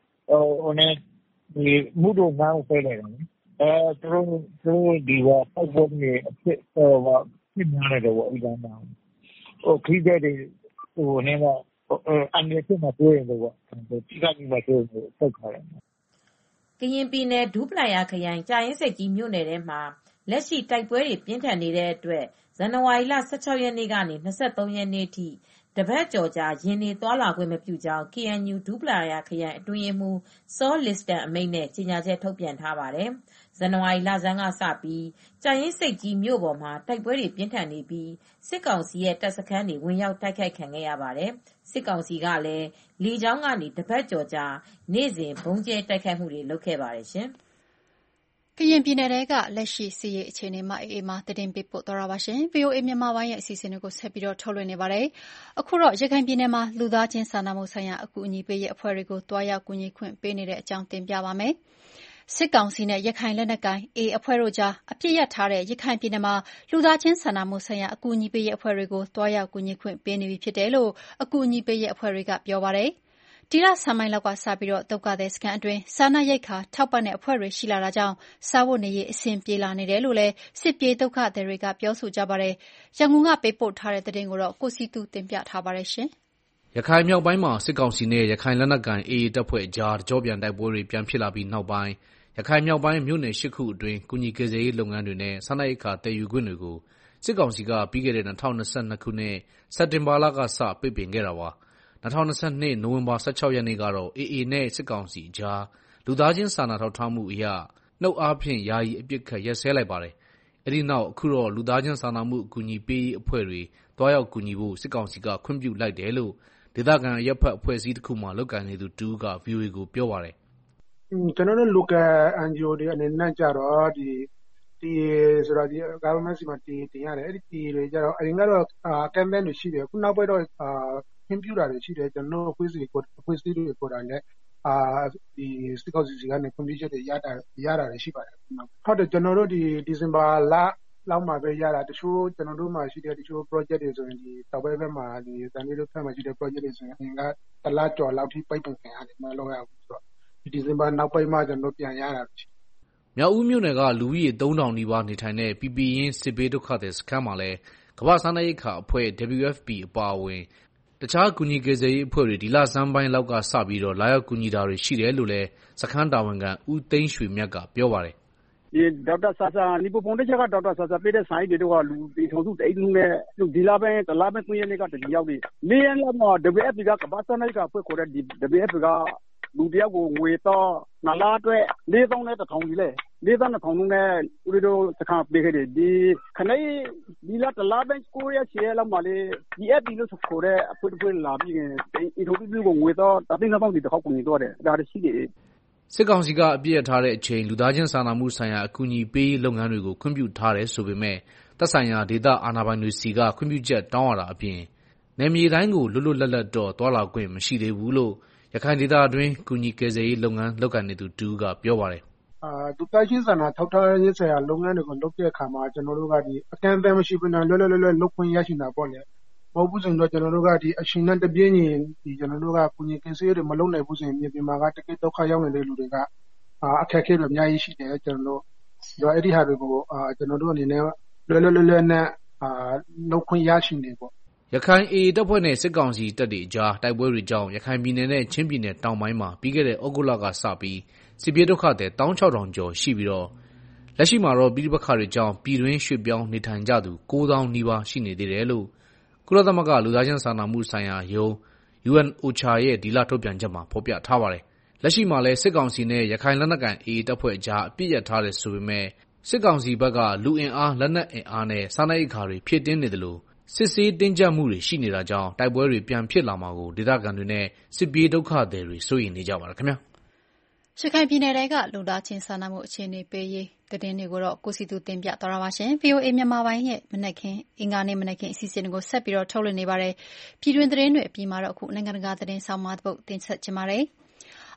မုဒုံငန်းကိုပေးလိုက်တယ်။သူတို့ဒီကပေါက်ပေါ်နေအဖြစ်များနေတယ်ပေါ့အဲ့ဒါမှခရီးသည်တွေအန်ရဖြစ်မှာတွေ့ရတယ်ပေါ့ဒီကနေ့မှတွေ့တယ်ဆက်ခါတယ်ကရင်ပြည်နယ်ဒူးပလာယာခရိုင်ကြာရင်စိတ်ကြီးမြို့နယ်ထဲမှာလက်ရှိတိုက်ပွဲတွေပြင်းထန်နေတဲ့အတွက်ဇန်နဝါရီလ16ရက်နေ့ကနေ23ရက်နေ့ထိတပတ်ကျော်ကြာရင်နေသွားလာခွင့်မပြုကြောင်း KNU ဒူးပလာယာခရိုင်အတွင်းရေးမှူးစောလစ်စတန်အမိန့်နဲ့ကြေညာချက်ထုတ်ပြန်ထားပါတယ်။ဇန်နဝါရီလဆန်းကစပြီးကြာရင်စိတ်ကြီးမြို့ပေါ်မှာတိုက်ပွဲတွေပြင်းထန်နေပြီးစစ်ကောင်စီရဲ့တပ်စခန်းတွေဝင်ရောက်တိုက်ခိုက်ခံခဲ့ရပါတယ်။စစ်ကောင်စီကလည်းလေကြောင်းကနေတပတ်ကျော်ကြာနေ့စဉ်ဘုံကျဲတိုက်ခိုက်မှုတွေလုပ်ခဲ့ပါတယ်ရှင်။ကရင်ပြည်နယ်ကလက်ရှိစီးရေးအခြေအနေမှာအေးမှာတင်ပြပို့တော်ရပါရှင် VOA မြန်မာပိုင်းရဲ့အစီအစဉ်တွေကိုဆက်ပြီးထုတ်လွှင့်နေပါတယ်အခုတော့ရခိုင်ပြည်နယ်မှာလူသားချင်းစာနာမှုဆိုင်ရာအကူအညီပေးရေးအဖွဲ့တွေကိုတွားရောက်ကူညီခွင့်ပေးနေတဲ့အကြောင်းတင်ပြပါမယ်စစ်ကောင်စီနဲ့ရခိုင်လက်နက်ကိုင် A အဖွဲ့တို့ကြားအပြစ်ရထားတဲ့ရခိုင်ပြည်နယ်မှာလူသားချင်းစာနာမှုဆိုင်ရာအကူအညီပေးရေးအဖွဲ့တွေကိုတွားရောက်ကူညီခွင့်ပေးနေပြီဖြစ်တယ်လို့အကူအညီပေးရေးအဖွဲ့တွေကပြောပါတယ်ဒီလဆန်းပိုင်းလောက်ကစပြီးဒုက္ခသည်စခန်းအတွင်းစားနပ်ရိက္ခာထောက်ပံ့တဲ့အဖွဲ့တွေရှိလာတာကြောင့်စားဝတ်နေရေးအဆင်ပြေလာနေတယ်လို့လည်းစစ်ပြေးဒုက္ခသည်တွေကပြောဆိုကြပါတယ်။ရန်ကုန်ကပေးပို့ထားတဲ့သတင်းကိုကိုစီတူတင်ပြထားပါတယ်ရှင်။ရခိုင်မြောက်ပိုင်းမှာစစ်ကောင်စီနဲ့ရခိုင်လက်နက်ကိုင် AA တပ်ဖွဲ့ကြားကြောပြန်တိုက်ပွဲတွေပြန်ဖြစ်လာပြီးနောက်ပိုင်းရခိုင်မြောက်ပိုင်းမြို့နယ်၈ခုအတွင်းကုညီကယ်ဆယ်ရေးလုပ်ငန်းတွေနဲ့စားနပ်ရိက္ခာတည်ယူခွင့်တွေကိုစစ်ကောင်စီကပြီးခဲ့တဲ့2022ခုနှစ်စက်တင်ဘာလကစပိတ်ပင်ခဲ့တာပါ။2022နိုဝင်ဘာ16ရက်နေ့ကတော့ AA နဲ့စစ်ကောင်စီကြားလူသားချင်းစာနာထောက်ထားမှုအရနှုတ်အားဖြင့်ယာယီအပစ်ခတ်ရပ်စဲလိုက်ပါတယ်။အဲဒီနောက်အခုတော့လူသားချင်းစာနာမှုအကူအညီပေးရေးအဖွဲ့တွေတွားရောက်ကူညီဖို့စစ်ကောင်စီကခွင့်ပြုလိုက်တယ်လို့ဒေသခံရပ်ဖက်အဖွဲ့အစည်းတစ်ခုမှလုပ်ကိုင်နေသူတူက VOA ကိုပြောပါတယ်။ကျွန်တော်တို့ local NGO တွေအနေနဲ့ကြတော့ဒီဆိုတာဒီ government စီမံတင်ရတယ်အဲ့ဒီတွေကြတော့အရင်ကတော့campaign တွေရှိတယ်ခုနောက်ပိုင်းတော့ခွင့်ပြုတာတွေရှိတယ်ကျွန်တော်တို့အဖွဲ့အစည်းတွေကိုယ်တိုင်လည်းဒီစစ်ကောင်စီကနေခွင့်ပြုချက်တွေရတာတွေရှိပါတယ်ဟုတ်တယ်ကျွန်တော်တို့ဒီဇင်ဘာလလောက်မှာပဲရတာတချို့ကျွန်တော်တို့မှာရှိတဲ့တချို့ project တွေဆိုရင်ဒီတောက်ပဲဘက်မှာဒီဇန်နီတို့ဖက်မှာရှိတဲ့ project တွေဆိုရင်အရင်ကတလကျော်လောက်ထိပိတ်ပင်ခံရတယ်မလုပ်ရဘူးဆိုတော့ဒီဇင်ဘာနောက်ပိုင်းမှာကျွန်တော်ပြန်ရတာမြောက်ဦးမြို့နယ်ကလူဦးရေ3000နီးပါးနေထိုင်တဲ့ပြည်ပရင်းစစ်ဘေးဒုက္ခသည်စခန်းမှာလည်းကမ္ဘာစားနပ်ရိက္ခာအဖွဲ့ WFP အပါအဝင်တခြားကူညီကယ်ဆယ်ရေးအဖွဲ့တွေဒီလဆန်းပိုင်းလောက်ကစပြီးလာရောက်ကူညီတာတွေရှိတယ်လို့လည်းစခန်းတာဝန်ခံဦးသိန်းရွှေမြတ်ကပြောပါတယ်ဒီဒေါက်တာဆာဆာနီပိုဖုန်တချက်ကဒေါက်တာဆာဆာပေးတဲ့ဆိုင်တွေတော့လူဒီထုံစုတိတ်လုံးနဲ့ဒီလပိုင်းတလပိုင်းခွင့်ရနေကတည်းရောက်နေနေရလောက်မှာ WFP ကကမ္ဘာစားနပ်ရိက္ခာအဖွဲ့ခေါ်တဲ့ဒီ WFP ကလူတယောက်ကိုငွေတော့နလာအတွက်4000နဲ့1000ကြီးလဲ4000နဲ့ဦးတို့စခန်းပေးခဲ့တယ်ဒီခဏဒီလတလားပိုင်းကိုရချေလောက်မှလေဒီ FP လို့ဆိုခေါ်တဲ့အဖွဲ့လာပြီးဒီထိုးပြီးကိုငွေတော့3000ဒီတစ်ခေါက်ကိုနေတော့တယ်ဒါရှိတယ်စစ်ကောင်စီကအပြစ်ရထားတဲ့အချိန်လူသားချင်းစာနာမှုဆိုင်ရာအကူအညီပေးလုပ်ငန်းတွေကိုခွင့်ပြုထားတယ်ဆိုပေမဲ့သက်ဆိုင်ရာဒေသအာဏာပိုင်တွေစီကခွင့်ပြုချက်တောင်းရတာအပြင်နယ်မြေတိုင်းကိုလွတ်လွတ်လပ်လပ်တော့တွာလာခွင့်မရှိသေးဘူးလို့ရခိုင်ဒေသအတွင်းကုညီကယ်ဆယ်ရေးလုပ်ငန်းလုပ်ကိုင်နေသူတူကပြောပါတယ်လူသားချင်းစာနာထောက်ထားရေးဆိုင်ရာလုပ်ငန်းတွေကိုလုပ်တဲ့အခါမှာကျွန်တော်တို့ကဒီအကန့်အသတ်မရှိဘဲနဲ့လွတ်လုပ်ခွင့်ရရှိတာပေါ့လေမဟုတ်ဘူးဆိုရင်တော့ကျွန်တော်တို့ကဒီအရှင်နဲ့တပြင်းညီဒီကျွန်တော်တို့ကကုညီကယ်ဆယ်ရေးတွေမလုပ်နိုင်ဘူးဆိုရင်ပြည်မှာကတကယ်ဒုက္ခရောက်နေတဲ့လူတွေကအခက်အခဲတွေအများကြီးရှိတယ်ကျွန်တော်တို့အဲ့ဒီဟာတွေကိုကျွန်တော်တို့အနေနဲ့လွတ်နဲ့လုပ်ခွင့်ရရှိနေပေါ့ရခိုင် AA တပ်ဖွဲ့နဲ့စစ်ကောင်စီတပ်တွေကြားတိုက်ပွဲတွေကြောင့်ရခိုင်ပြည်နယ်နဲ့ချင်းပြည်နယ်တောင်ပိုင်းမှာပြီးခဲ့တဲ့ဩဂုတ်လကစပြီးစစ်ပြေးဒုက္ခသည်16000ကျော်ရှိပြီးလက်ရှိမှာတော့ပြည်ပခါတွေကြောင့်ပြည်တွင်းရွှေ့ပြောင်းနေထိုင်ကြသူ9000နီးပါးရှိနေသေးတယ်လို့ကုလသမဂ္ဂလူသားချင်းစာနာမှုဆိုင်ရာယုံ UNOCHA ရဲ့ဒီလထုတ်ပြန်ချက်မှာဖော်ပြထားပါတယ်။လက်ရှိမှာလည်းစစ်ကောင်စီနဲ့ရခိုင်လက်နက်ကိုင် AA တပ်ဖွဲ့ကြားအပြစ်ရထားတယ်ဆိုပေမဲ့စစ်ကောင်စီဘက်ကလူအင်အားလက်နက်အင်အားနဲ့စားနပ်ရိက္ခာတွေဖြည့်တင်းနေတယ်လို့စစ်ဆေးတင်းကျပ်မှုတွေရှိနေတာကြောင့်တိုက်ပွဲတွေပြန်ဖြစ်လာမှာကိုဒေသခံတွေနဲ့စစ်ပြေးဒုက္ခသည်တွေစိုးရိမ်နေကြပါတယ်ခင်ဗျာရခိုင်ပြည်နယ်ကလူသားချင်းစာနာမှုအခြေအနေပေးရေးသတင်းတွေကိုကိုစီတူတင်ပြသွားတာပါရှင် VOA မြန်မာပိုင်းရဲ့မနက်ခင်းအင်္ဂါနေ့မနက်ခင်းအစီအစဉ်ကိုဆက်ပြီးထုတ်လွှင့်နေပါတယ်ပြည်တွင်းသတင်းတွေအပြီးမှာတော့အခုနိုင်ငံတကာသတင်းဆောင်မပုတ်တင်ဆက်ကြပါမယ်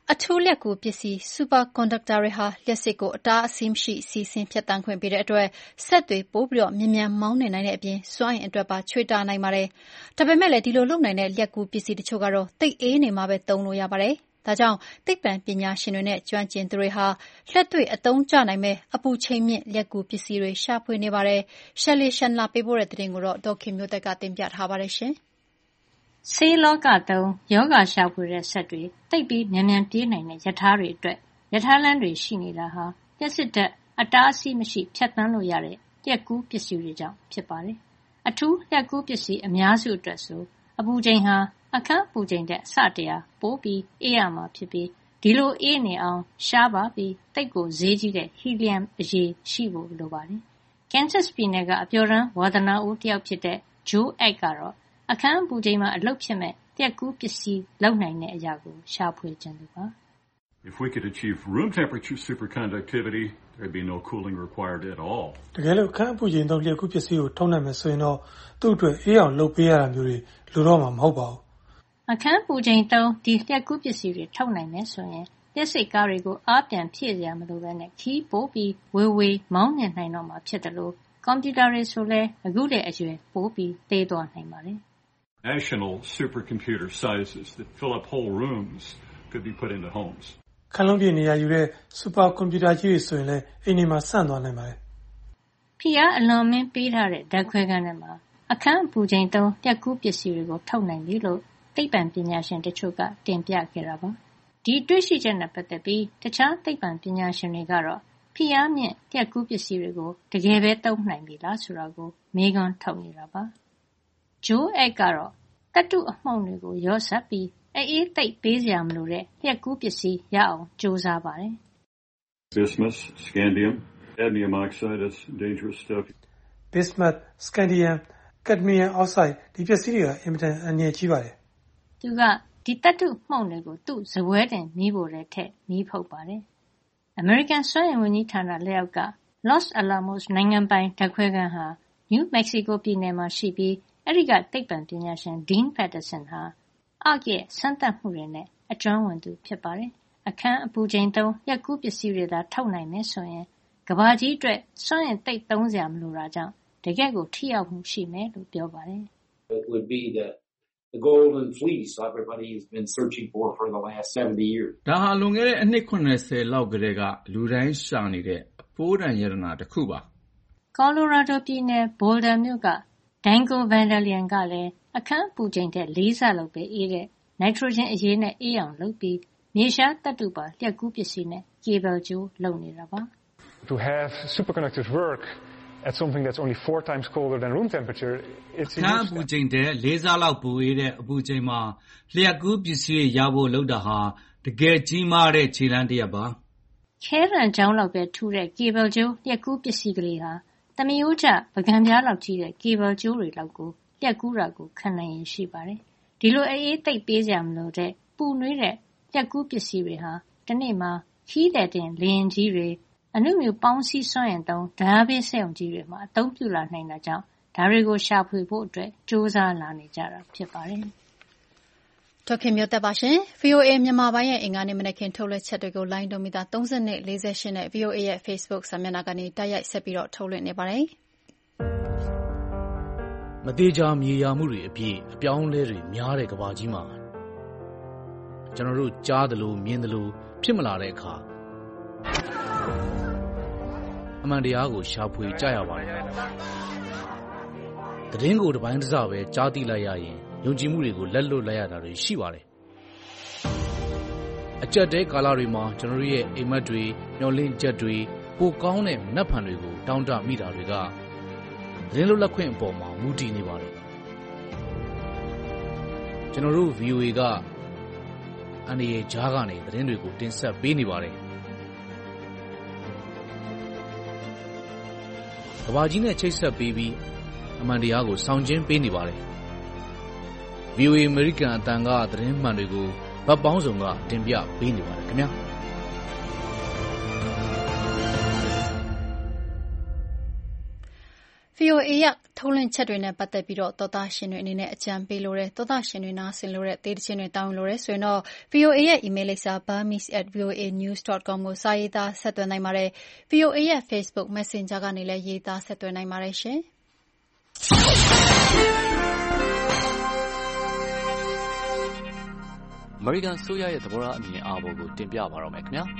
အထူးလျှပ်ကူးပစ္စည်း Superconductor တွေဟာလျှပ်စစ်ကိုအတားအဆီးမရှိစီးဆင်းဖြတ်သန်းခွင့်ပေးတဲ့အတွက်စက်တွေပိုပြီးမြန်မြန်မောင်းနှင်နိုင်တဲ့အပြင်စွမ်းအင်အတွက်ပါချွေတာနိုင်ပါတယ်။ဒါပေမဲ့လည်းဒီလိုလုပ်နိုင်တဲ့လျှပ်ကူးပစ္စည်းတချို့ကတော့သိပ်အေးနေမှပဲသုံးလို့ရပါတယ်။ဒါကြောင့်သိပ္ပံပညာရှင်တွေနဲ့ကျွမ်းကျင်သူတွေဟာလက်တွေ့အသုံးကျနိုင်မယ့်အပူချိန်မြင့်လျှပ်ကူးပစ္စည်းတွေရှာဖွေနေပါတယ်။ Shelley Chandler ပေးပို့တဲ့သတင်းကိုဒေါ်ခင်မျိုးသက်ကတင်ပြထားပါတယ်။ဆေးလောကသုံးယောဂရှာဖွေတဲ့စက်တွေသိပ်ပြီးမြန်မြန်ပြေးနိုင်တဲ့ရထားတွေအတွက်ရထားလမ်းတွေရှိနေတာဟာလျှပ်စစ်ဓာတ်အတားအဆီးမရှိဖြတ်သန်းလို့ရတဲ့လျှပ်ကူးပစ္စည်းတွေကြောင့်ဖြစ်ပါတယ်။အထူးလျှပ်ကူးပစ္စည်းအများစုအတွက်ဆိုအပူချိန်ဟာအခန်းအပူချိန်ထက်အဆတရာပိုပြီးအေးရမှာဖြစ်ပြီးဒီလိုအေးနေအောင်ရှားပါပြီးသိပ်ကိုဈေးကြီးတဲ့ဟီလီယမ်အရည်ရှိဖို့လိုပါတယ်။ Kansas ပြည်နယ်ကအပျော်တမ်းဝါသနာဦးတယောက်ဖြစ်တဲ့ Joe Egg ကတော့အခန်းအပူချိန်မှာအလုပ်ဖြစ်မဲ့လျှပ်ကူးပစ္စည်းလုပ်နိုင်တဲ့အရာကိုရှာဖွေကြသူပါ။ If we could achieve room temperature superconductivity, there'd be no cooling required at all. တကယ်လို့အခန်းအပူချိန်သုံးလျှပ်ကူးပစ္စည်းကိုထုတ်နိုင်မယ်ဆိုရင်တော့သူ့အတွက်အေးအောင်လုပ်ပေးရတာမျိုးတွေလိုတော့မှာမဟုတ်ပါဘူး။အခန်းအပူချိန်သုံးဒီလျှပ်ကူးပစ္စည်းတွေထုတ်နိုင်မယ်ဆိုရင်လျှပ်စစ်ကားတွေကိုအားပြန်ဖြည့်စရာမလိုဘဲနဲ့ခီးပိုပြီးဝေမောင်းနှင်နိုင်တော့မှာဖြစ်တယ်လို့ကွန်ပျူတာတွေဆိုလဲအခုတည်းအရွယ်ပိုပြီးသေးသွားနိုင်ပါတယ်။ National supercomputer sizes that fill up whole rooms could be put into homes. ခန်းလုံးပြည့်နေရာယူတဲ့စူပါကွန်ပျူတာကြီးတွေဆိုရင်လည်းအိမ်တွေမှာဆန့်သွားနိုင်ပါတယ်။ဖိအားအလွန်မင်းပေးထားတဲ့ဓာတ်ခွဲခန်းထဲမှာအခန်းအပူချိန်သုံးလျှပ်ကူးပစ္စည်းတွေကိုထုတ်နိုင်ပြီလို့သိပ္ပံပညာရှင်တချို့ကတင်ပြခဲ့တာပါ။ဒီတွေ့ရှိချက်နဲ့ပတ်သက်ပြီးတခြားသိပ္ပံပညာရှင်တွေကတော့ဖိအားမြင့်လျှပ်ကူးပစ္စည်းတွေကိုတကယ်ပဲသုံးနိုင်ပြီလားဆိုတာကိုမေးခွန်းထုတ်နေတာပါ။ Joe Egg ကတော့သတ္တုအမှုန့်တွေကိုရောစပ်ပြီးအေးသိပ်ပေးစရာမလိုတဲ့လျှပ်ကူးပစ္စည်းရအောင်ကြိုးစားပါတယ်။ Bismuth, scandium, cadmium oxide is dangerous stuff. Bismuth, scandium, cadmium oxide ဒီပစ္စည်းတွေကအင်မတန်အန္တရာယ်ကြီးပါတယ်။သူကဒီသတ္တုမှုန့်တွေကိုသူ့စားပွဲတင်မီးဖိုထဲထည့်မီးဖုတ်ပါတယ်။ American စွမ်းအင်ဝန်ကြီးဌာနလက်အောက်က Los Alamos နိုင်ငံပိုင်ဓာတ်ခွဲခန်းဟာ New Mexico ပြည်နယ်မှာရှိပြီးအဲဒီကသိပ္ပံပညာရှင် Dean Patterson ဟာarc ရဲ့စမ်းသပ်မှုတွေနဲ့အကျွမ်းဝင်သူဖြစ်ပါတယ်။အခန်းအပူချိန်သုံးလျှပ်ကူးပစ္စည်းတွေသာထုတ်နိုင်မယ်ဆိုရင်ကမ္ဘာကြီးအတွက်စွမ်းအင်သိပ်သုံးစရာမလိုတာကြောင့်တကယ့်ကိုထိရောက်မှုရှိမယ်လို့ပြောပါတယ်။ It would be the golden fleece everybody has been searching for the last 70 years. ဒါဟာလွန်ခဲ့တဲ့အနှစ်80လောက်ကတည်းကလူတိုင်းရှာနေတဲ့အဖိုးတန်ရတနာတစ်ခုပါ။ Colorado ပြည်နယ် Boulder မြို့က Danko Vandalian ကလည်းအခန်းအပူချိန်ထက်4ဆလောက်ပဲအေးတဲ့နိုက်ထရိုဂျင်အရည်နဲ့အေးအောင်လုပ်ပြီးမြေရှားသတ္တုပါလျှပ်ကူးပစ္စည်းနဲ့ကေဘယ်ကြိုးလုပ်နေတာပါ။ To have superconductors work at something that's only 4 times colder than room temperature, it's အခန်းအပူချိန်ထက်4ဆလောက်ပိုအေးတဲ့အပူချိန်မှာလျှပ်ကူးပစ္စည်းရဖို့လုပ်တာဟာတကယ်ကြီးမားတဲ့ခြေလှမ်းတစ်ရပ်ပါ။ခဲရန်ကြောင်းလောက်ပဲထူတဲ့ကေဘယ်ကြိုးလျှပ်ကူးပစ္စည်းကလေးဟာသမယိုးကျပကံပြားလောက်ကြီးတဲ့ကေဘယ်ကြိုးတွေလောက်ကိုလျှက်ကူးတာကိုခံနိုင်ရင်ရှိပါတယ်။ဒီလိုအေးသိပ်ပေးစရာမလိုတဲ့ပူနွေးတဲ့လျှက်ကူးပစ္စည်းတွေဟာတနေ့မှာခီးတဲ့တင်လေယာဉ်ကြီးတွေအနုမြူပေါင်းစည်းစွမ်းအင်သုံးဓာတ်ပေးစက်ရုံကြီးတွေမှာအသုံးပြုလာနိုင်တာကြောင့်ဒါတွေကိုရှာဖွေဖို့အတွက်စူးစမ်းလာနေကြတာဖြစ်ပါတယ်။ဒေါ်ခင်မျိုးသက်ပါရှင်။ VOA မြန်မာပိုင်းရဲ့အင်္ဂါနေ့မနက်ခင်းထုတ်လွှင့်ချက်တွေကိုလိုင်းဒိုမီတာ30နဲ့48နဲ့ VOA ရဲ့ Facebook စာမျက်နှာကနေတိုက်ရိုက်ဆက်ပြီးထုတ်လွှင့်နေပါတယ်။မသေးချာမြေယာမှုတွေအပြည့်အပြောင်းလဲတွေများတဲ့ကမ္ဘာကြီးမှာကျွန်တော်တို့ကြားသလိုမြင်သလိုဖြစ်မလာတဲ့အခါအမှန်တရားကိုရှာဖွေကြရပါတယ်။သတင်းကိုတစ်ပိုင်းတစ်စပဲကြားသိလိုက်ရရင်ယုံကြည်မှုတွေကိုလက်လွတ်လိုက်ရတာတွေရှိပါတယ်။အကြက်တဲကာလတွေမှာကျွန်တော်တို့ရဲ့အိမ်မက်တွေမျောလင့်ချက်တွေပိုကောင်းတဲ့မနှက်ဖန်တွေကိုတောင်းတမိတာတွေကသတင်းလွတ်လပ်ခွင့်အပေါ်မှာမူတည်နေပါတယ်။ကျွန်တော်တို့ VOA ကအန်ဒီရဲ့ဂျားကနေသတင်းတွေကိုတင်ဆက်ပေးနေပါတယ်။ကဘာကြီးနဲ့ချိတ်ဆက်ပေးပြီးအမှန်တရားကိုဆောင်ကျဉ်ပေးနေပါတယ်။ VOA American အတန်ကသတင်းမှန်တွေကိုဗတ်ပေါင်းစုံကတင်ပြပေးနေပါတယ်ခင်ဗျာ။ VOA VOA ရဲ့ထုတ်လွှင့်ချက်တွေနဲ့ပတ်သက်ပြီးတော့သောသားရှင်တွေအနေနဲ့အကြံပေးလို့ရသောသားရှင်တွေနားဆင်လို့ရတေးချင်းတွေတောင်းလို့ရဆိုရင်တော့ VOA ရဲ့ email လိပ်စာ burmese@voanews.com ကိုစာရေးသားဆက်သွယ်နိုင်ပါတယ်။ VOA ရဲ့ Facebook Messenger ကနေလည်းရေးသားဆက်သွယ်နိုင်ပါတယ်ရှင်။ American ဆိုရရဲ့သဘောထားအမြင်အာဘော်ကိုတင်ပြပါတော့မယ်ခင်ဗျာ။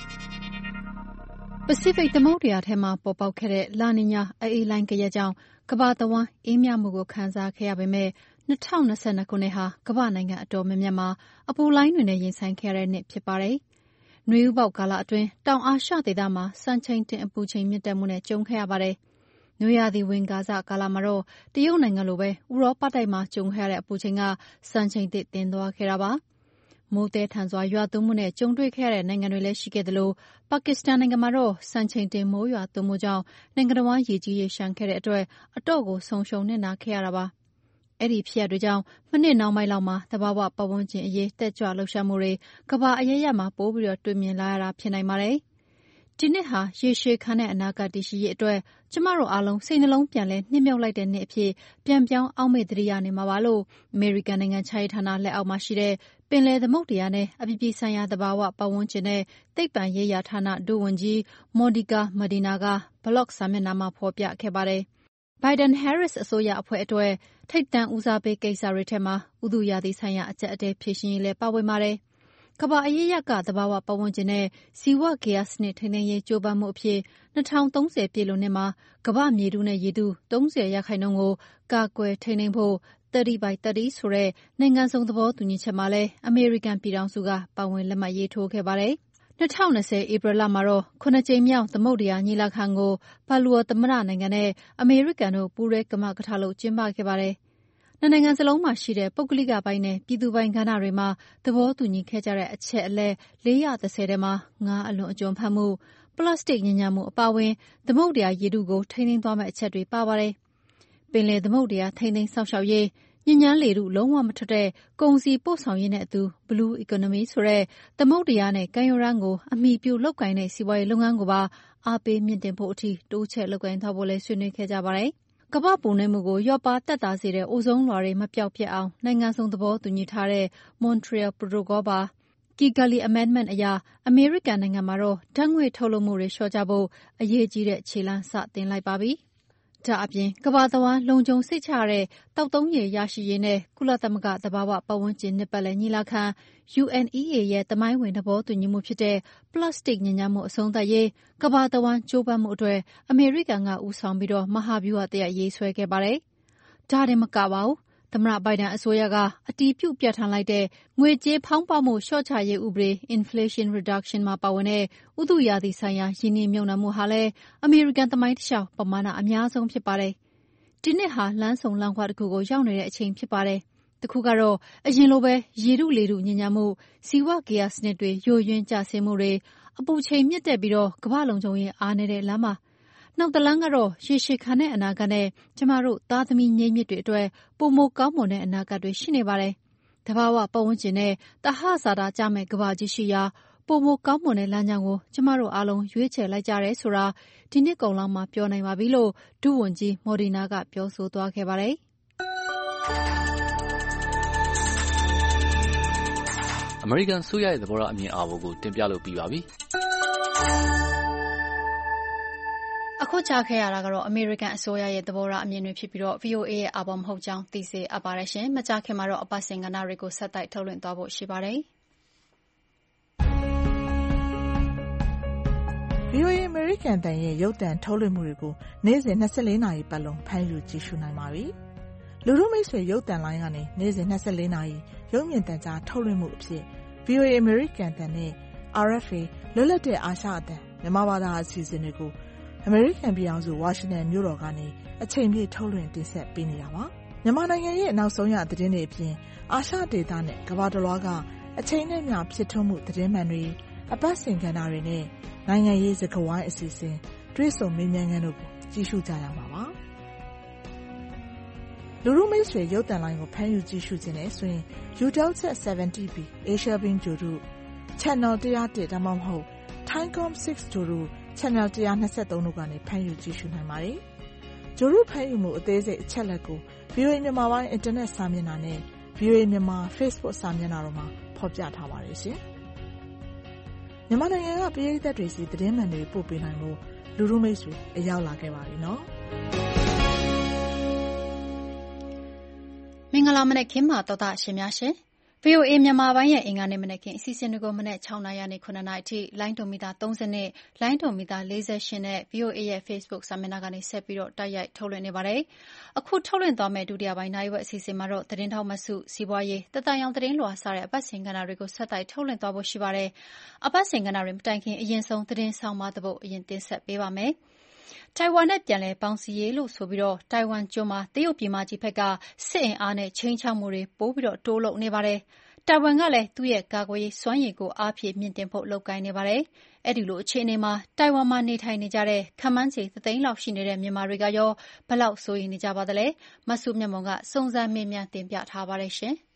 ပစိဖိတ်သမုဒ္ဒရာထဲမှာပေါ်ပေါက်ခဲ့တဲ့လာနီညာအေးလိုင်းကရက်ကြောင့်ကမ္ဘာတဝန်းအေးမြမှုကိုခံစားခဲ့ရပေမဲ့2022ခုနှစ်ဟာကမ္ဘာနိုင်ငံအတော်များများမှာအပူလိုင်းတွေနဲ့ရင်ဆိုင်ခဲ့ရတဲ့နှစ်ဖြစ်ပါတယ်။နွေဦးပေါက်ကာလအတွင်းတောင်အာရှဒေသမှာစံချိန်တင်အပူချိန်မြင့်တက်မှုနဲ့ကြုံခဲ့ရပါတယ်။နွေရာသီဝင်ကာစကာလမှာတော့တရုတ်နိုင်ငံလိုပဲဥရောပတိုက်မှာကြုံခဲ့ရတဲ့အပူချိန်ကစံချိန်တင်တင်သွားခဲ့တာပါ။မိုးတဲထန်စွာရွာသွန်းမှုနဲ့ကြုံတွေ့ခဲ့ရတဲ့နိုင်ငံတွေလည်းရှိခဲ့သလိုပါကစ္စတန်နိုင်ငံမှာတော့စံချိန်တင်မိုးရွာသွန်းမှုကြောင့်နိုင်ငံတော်ဝန်ရေကြီးရေရှမ်းခဲ့တဲ့အတွက်အတော့ကိုဆုံရှုံနစ်နာခဲ့ရတာပါ။အဲ့ဒီဖြစ်ရပ်တွေကြောင့်မနစ်နောက်ပိုင်းလောက်မှာတဘာဝပတ်ဝန်းကျင်အရေးတက်ကြွလှုပ်ရှားမှုတွေကဘာအရရမှာပိုးပြီးတော့တွေ့မြင်လာရတာဖြစ်နိုင်ပါတယ်။ဒီနှစ်ဟာရေရှည်ခံတဲ့အနာဂတ်တည်ရှိရေးအတွက်ကျမတို့အားလုံးစိတ်နှလုံးပြန်လဲနှိမ့်မြုပ်လိုက်တဲ့နှစ်အဖြစ်ပြန်ပြောင်းအောက်မေ့သတိရနေမှာပါလို့အမေရိကန်နိုင်ငံခြားရေးဌာနလက်အောက်မှာရှိတဲ့ပင်လယ်သမုဒ္ဒရာနဲ့အပြည်ပြည်ဆိုင်ရာသဘာဝပတ်ဝန်းကျင်နဲ့သိပ္ပံရေးရာဌာနဒုဝန်ကြီး Monica Medina ကဘလော့စာမျက်နှာမှာဖော်ပြခဲ့ပါတယ်။ Biden-Harris အစိုးရအဖွဲ့အတွက်ထိပ်တန်းဦးစားပေးကိစ္စတွေထဲမှာဥတုရာသီဆိုင်ရာအကျပ်အတည်းဖြေရှင်းရေးလည်းပါဝင်ပါတယ်။ကမ္ဘာအရေးရကသဘာဝပတ်ဝန်းကျင်နဲ့ဇီဝဂေဟစနစ်ထိန်းသိမ်းရေးကြိုးပမ်းမှုအဖြစ်2030ပြည့်လွန်နှစ်မှာကမ္ဘာမြေထုနဲ့ရေထု30%ကိုကာကွယ်ထိန်းသိမ်းဖို့30 by 30ဆိုတဲ့နိုင်ငံစုံသဘောတူညီချက်မှာလည်းအမေရိကန်ပြည်ထောင်စုကပါဝင်လက်မှတ်ရေးထိုးခဲ့ပါတယ်။2020ဧပြီလမှာတော့9ကြိမ်မြောက်သမုဒ္ဒရာညီလာခံကိုဘာလူသမ္မတနိုင်ငံနဲ့အမေရိကန်တို့ပူးတွဲကမကထလုပ်ကျင်းပခဲ့ပါတယ်။နှစ်နိုင်ငံစလုံးမှာရှိတဲ့ပုဂ္ဂလိကပိုင်းနဲ့ပြည်သူပိုင်ကဏ္ဍတွေမှာသဘောတူညီခဲ့ကြတဲ့အချက်အလက်430ထဲမှာငါးအလွန်အကျွံဖတ်မှုပလတ်စတစ်ညစ်ညမ်းမှုအပါအဝင်သမုဒ္ဒရာရေထုကိုထိန်းသိမ်းသွားမယ့်အချက်တွေပါပါတယ်။ပင်လယ်သမုဒ္ဒရာထိန်းသိမ်းစောင့်ရှောက်ရေးညဉ့်ဉန်းလေထုလုံးဝမထွက်တဲ့ကုန်စည်ပို့ဆောင်ရေးနဲ့အတူ Blue Economy ဆိုတဲ့သမုဒ္ဒရာနဲ့ကမ်းရိုးတန်းကိုအမီပြုလုပ်ကိုင်တဲ့စီးပွားရေးလုပ်ငန်းကိုပါအားပေးမြင့်တင်ဖို့အထိတိုးချဲ့လုပ်ကိုင်သွားဖို့လည်းဆွေးနွေးခဲ့ကြပါတယ်။ကမ္ဘာ့ပူနွေးမှုကိုလျော့ပါးသက်သာစေတဲ့အိုဇုန်းလွှာတွေမပျောက်ပြက်အောင်နိုင်ငံစုံသဘောတူညီထားတဲ့ Montreal Protocol ပါ Kigali Amendment အရအမေရိကန်နိုင်ငံမှာတော့ဓာတ်ငွေ့ထုတ်လုပ်မှုတွေလျှော့ချဖို့အရေးကြီးတဲ့ခြေလှမ်းစတင်လိုက်ပါပြီ။ဒါအပြင်ကမ္ဘာတဝန်းလုံခြုံစိတ်ချရတဲ့တောက်သုံးရေရရှိရေးနဲ့ကုလသမဂ္ဂသဘာဝပတ်ဝန်းကျင်နှစ်ပတ်လည်ညီလာခံ UNEA ရဲ့သမိုင်းဝင်သဘောတူညီမှုဖြစ်တဲ့ပလတ်စတစ်ညစ်ညမ်းမှုအဆုံးသတ်ရေးကမ္ဘာတဝန်းကြိုးပမ်းမှုအတွက်အမေရိကန်ကဦးဆောင်ပြီးမဟာဗျူဟာတရပ်ရေးဆွဲခဲ့ပါတယ်။ဒါတင်မကပါဘူး။သမ္မတဘိုင်ဒန်အစိုးရကအတည်ပြုပြဌာန်းလိုက်တဲ့ငွေကြေးဖောင်းပွမှုလျှော့ချရေးဥပဒေ Inflation Reduction မှာပါဝင်တဲ့ဥတုရာသီဆိုင်ရာရင်းနှီးမြှုပ်နှံမှုဟာလည်းအမေရိကန်သမိုင်းတလျှောက်ပမာဏအများဆုံးဖြစ်ပါတယ်။ဒီနှစ်ဟာလမ်းဆုံလမ်းခွတစ်ခုကိုရောက်နေတဲ့အချိန်ဖြစ်ပါတယ်။တစ်ခုကတော့အရင်လိုပဲရေထုလေထုညစ်ညမ်းမှုဇီဝဂေဟစနစ်တွေယိုယွင်းကျဆင်းမှုတွေအပူချိန်မြင့်တက်ပြီးကမ္ဘာလုံခြုံရေးအားနေတဲ့လမ်းမှာနောက်တလမ်းကတော့ရေရှည်ခံတဲ့အနာဂတ်နဲ့ကျမတို့သားသမီးမြေးမြစ်တွေအတွက်ပိုမိုကောင်းမွန်တဲ့အနာဂတ်တွေရှိနေပါတယ်။တဘာဝပတ်ဝန်းကျင်နဲ့သဟဇာတကျမဲ့ကမ္ဘာကြီးရှိရာပိုမိုကောင်းမွန်တဲ့လမ်းကြောင်းကိုကျမတို့အားလုံးရွေးချယ်လိုက်ကြတယ်ဆိုတာဒီနှစ်ကုန်လောက်မှာပြောနိုင်ပါပြီလို့ဒုဝန်ကြီးမော်ဒီနာကပြောဆိုသွားခဲ့ပါတယ်။အမေရိကန်ဆိုရရဲ့သဘောထားအမြင်အာဘော်ကိုတင်ပြလို့ပြီးပါပြီ။အခုကြားခဲ့ရတာကတော့အမေရိကန်အစိုးရရဲ့သဘောထားအမြင်တွေဖြစ်ပြီးတော့ VOA ရဲ့အာဘော်မဟုတ်ကြောင်းသိစေအပ်ပါတယ်ရှင်။မကြားခင်မှာတော့အပတ်စဉ်ကဏ္ဍတွေကိုဆက်တိုက်ထုတ်လွှင့်သွားဖို့ရှိပါတယ်။ VOA အမေရိကန်တန်ရဲ့ရုပ်သံထုတ်လွှင့်မှုတွေကိုနေ့စဉ်24နာရီပတ်လုံးဖမ်းယူကြည့်ရှုနိုင်ပါပြီ။လူထုမိတ်ဆွေရုပ်သံလိုင်းကနေနေ့စဉ်24နာရီရုပ်မြင်သံကြားထုတ်လွှင့်မှုအဖြစ် VOA အမေရိကန်တန်နဲ့ RFA လွတ်လပ်တဲ့အာရှအသံမြန်မာဘာသာအစီအစဉ်တွေကိုအမေရိကန်ပြည်ထောင်စုဝါရှင်တန်မြို့တော်ကနေအချိန်ပြည့်ထုတ်လွှင့်တင်ဆက်ပေးနေတာပါ။မြန်မာနိုင်ငံရဲ့နောက်ဆုံးရသတင်းတွေအပြင်အာရှဒေသနဲ့ကမ္ဘာတစ်လွှားကအချိန်နဲ့မျှဖြစ်ထွန်းမှုသတင်းမှန်တွေအပတ်စဉ်ကဏ္ဍတွေနဲ့နိုင်ငံရေးစကားဝိုင်းအစီအစဉ်တွေ့ဆုံမေးမြန်းခန်းတို့ကိုကြည့်ရှုကြရမှာပါ။လူထုမိတ်ဆွေရုပ်သံလိုင်းကိုဖမ်းယူကြည့်ရှုခြင်းနဲ့ဆိုရင် UW-70 70B Asia Bin ဂျိုတို့ Channel 101ဒါမှမဟုတ် Timecom 6ဂျိုတို့ Channel 123တို့ကနေဖမ်းယူကြည့်ရှုနိုင်ပါတယ်။ဂြိုဟ်တုဖမ်းယူမှုအသေးစိတ်အချက်အလက်ကို VOA မြန်မာပိုင်းအင်တာနက်စာမျက်နှာနဲ့ VOA မြန်မာ Facebook စာမျက်နှာတို့မှာဖော်ပြထားပါတယ်ရှင်။မြန်မာနိုင်ငံကပရိသတ်တွေစီသတင်းမှန်တွေပို့ပေးနိုင်လို့လူထုမိတ်ဆွေအရောက်လာခဲ့ပါပြီနော်။မင်္ဂလာမနက်ခင်းပါတော်တာရှင်များရှင်။ VOA မြန်မာပိုင်းရဲ့အင်္ဂါနေ့မနက်ခင်းအစီအစဉ်တွေကိုမနက်6နာရီနဲ့9နာရီအထိလိုင်းဒိုမီတာ30နဲ့လိုင်းဒိုမီတာ48နဲ့ VOA ရဲ့ Facebook စာမျက်နှာကနေဆက်ပြီးတော့တိုက်ရိုက်ထုတ်လွှင့်နေပါတယ်။အခုထုတ်လွှင့်သွားမယ့်ဒုတိယပိုင်းနိုင်ဝက်အစီအစဉ်မှာတော့သတင်းထောက်မစုစီးပွားရေးတတန်ရောင်သတင်းလွှာစားတဲ့အပတ်စဉ်ကဏ္ဍတွေကိုဆက်တိုက်ထုတ်လွှင့်သွားဖို့ရှိပါတယ်။အပတ်စဉ်ကဏ္ဍတွေမတိုင်ခင်အရင်ဆုံးသတင်းဆောင်မသဖို့အရင်တင်ဆက်ပေးပါမယ်။ထိုင်ဝမ်နဲ့ပြန်လည်ပေါင်းစည်းရေးလို့ဆိုပြီးတိုင်ဝမ်ကျွန်းမှာတရုတ်ပြည်မကြီးဘက်ကစစ်အင်အားနဲ့ချိန်ချောက်မှုတွေပိုပြီးတိုးလုပ်နေပါတယ်။တိုင်ဝမ်ကလည်းသူ့ရဲ့ကာကွယ်ရေးစွမ်းရည်ကိုအားဖြည့်မြင့်တင်ဖို့လုပ်ကိုင်နေပါတယ်။အဲဒီလိုအခြေအနေမှာတိုင်ဝမ်မှာနေထိုင်နေကြတဲ့ခန့်မှန်းခြေ1သိန်းလောက်ရှိနေတဲ့မြန်မာတွေကရောဘယ်လောက်စိုးရိမ်နေကြပါသလဲ။မဆုမြတ်မွန်ကစုံစမ်းမေးမြန်းတင်ပြထားပါတယ်ရှင်။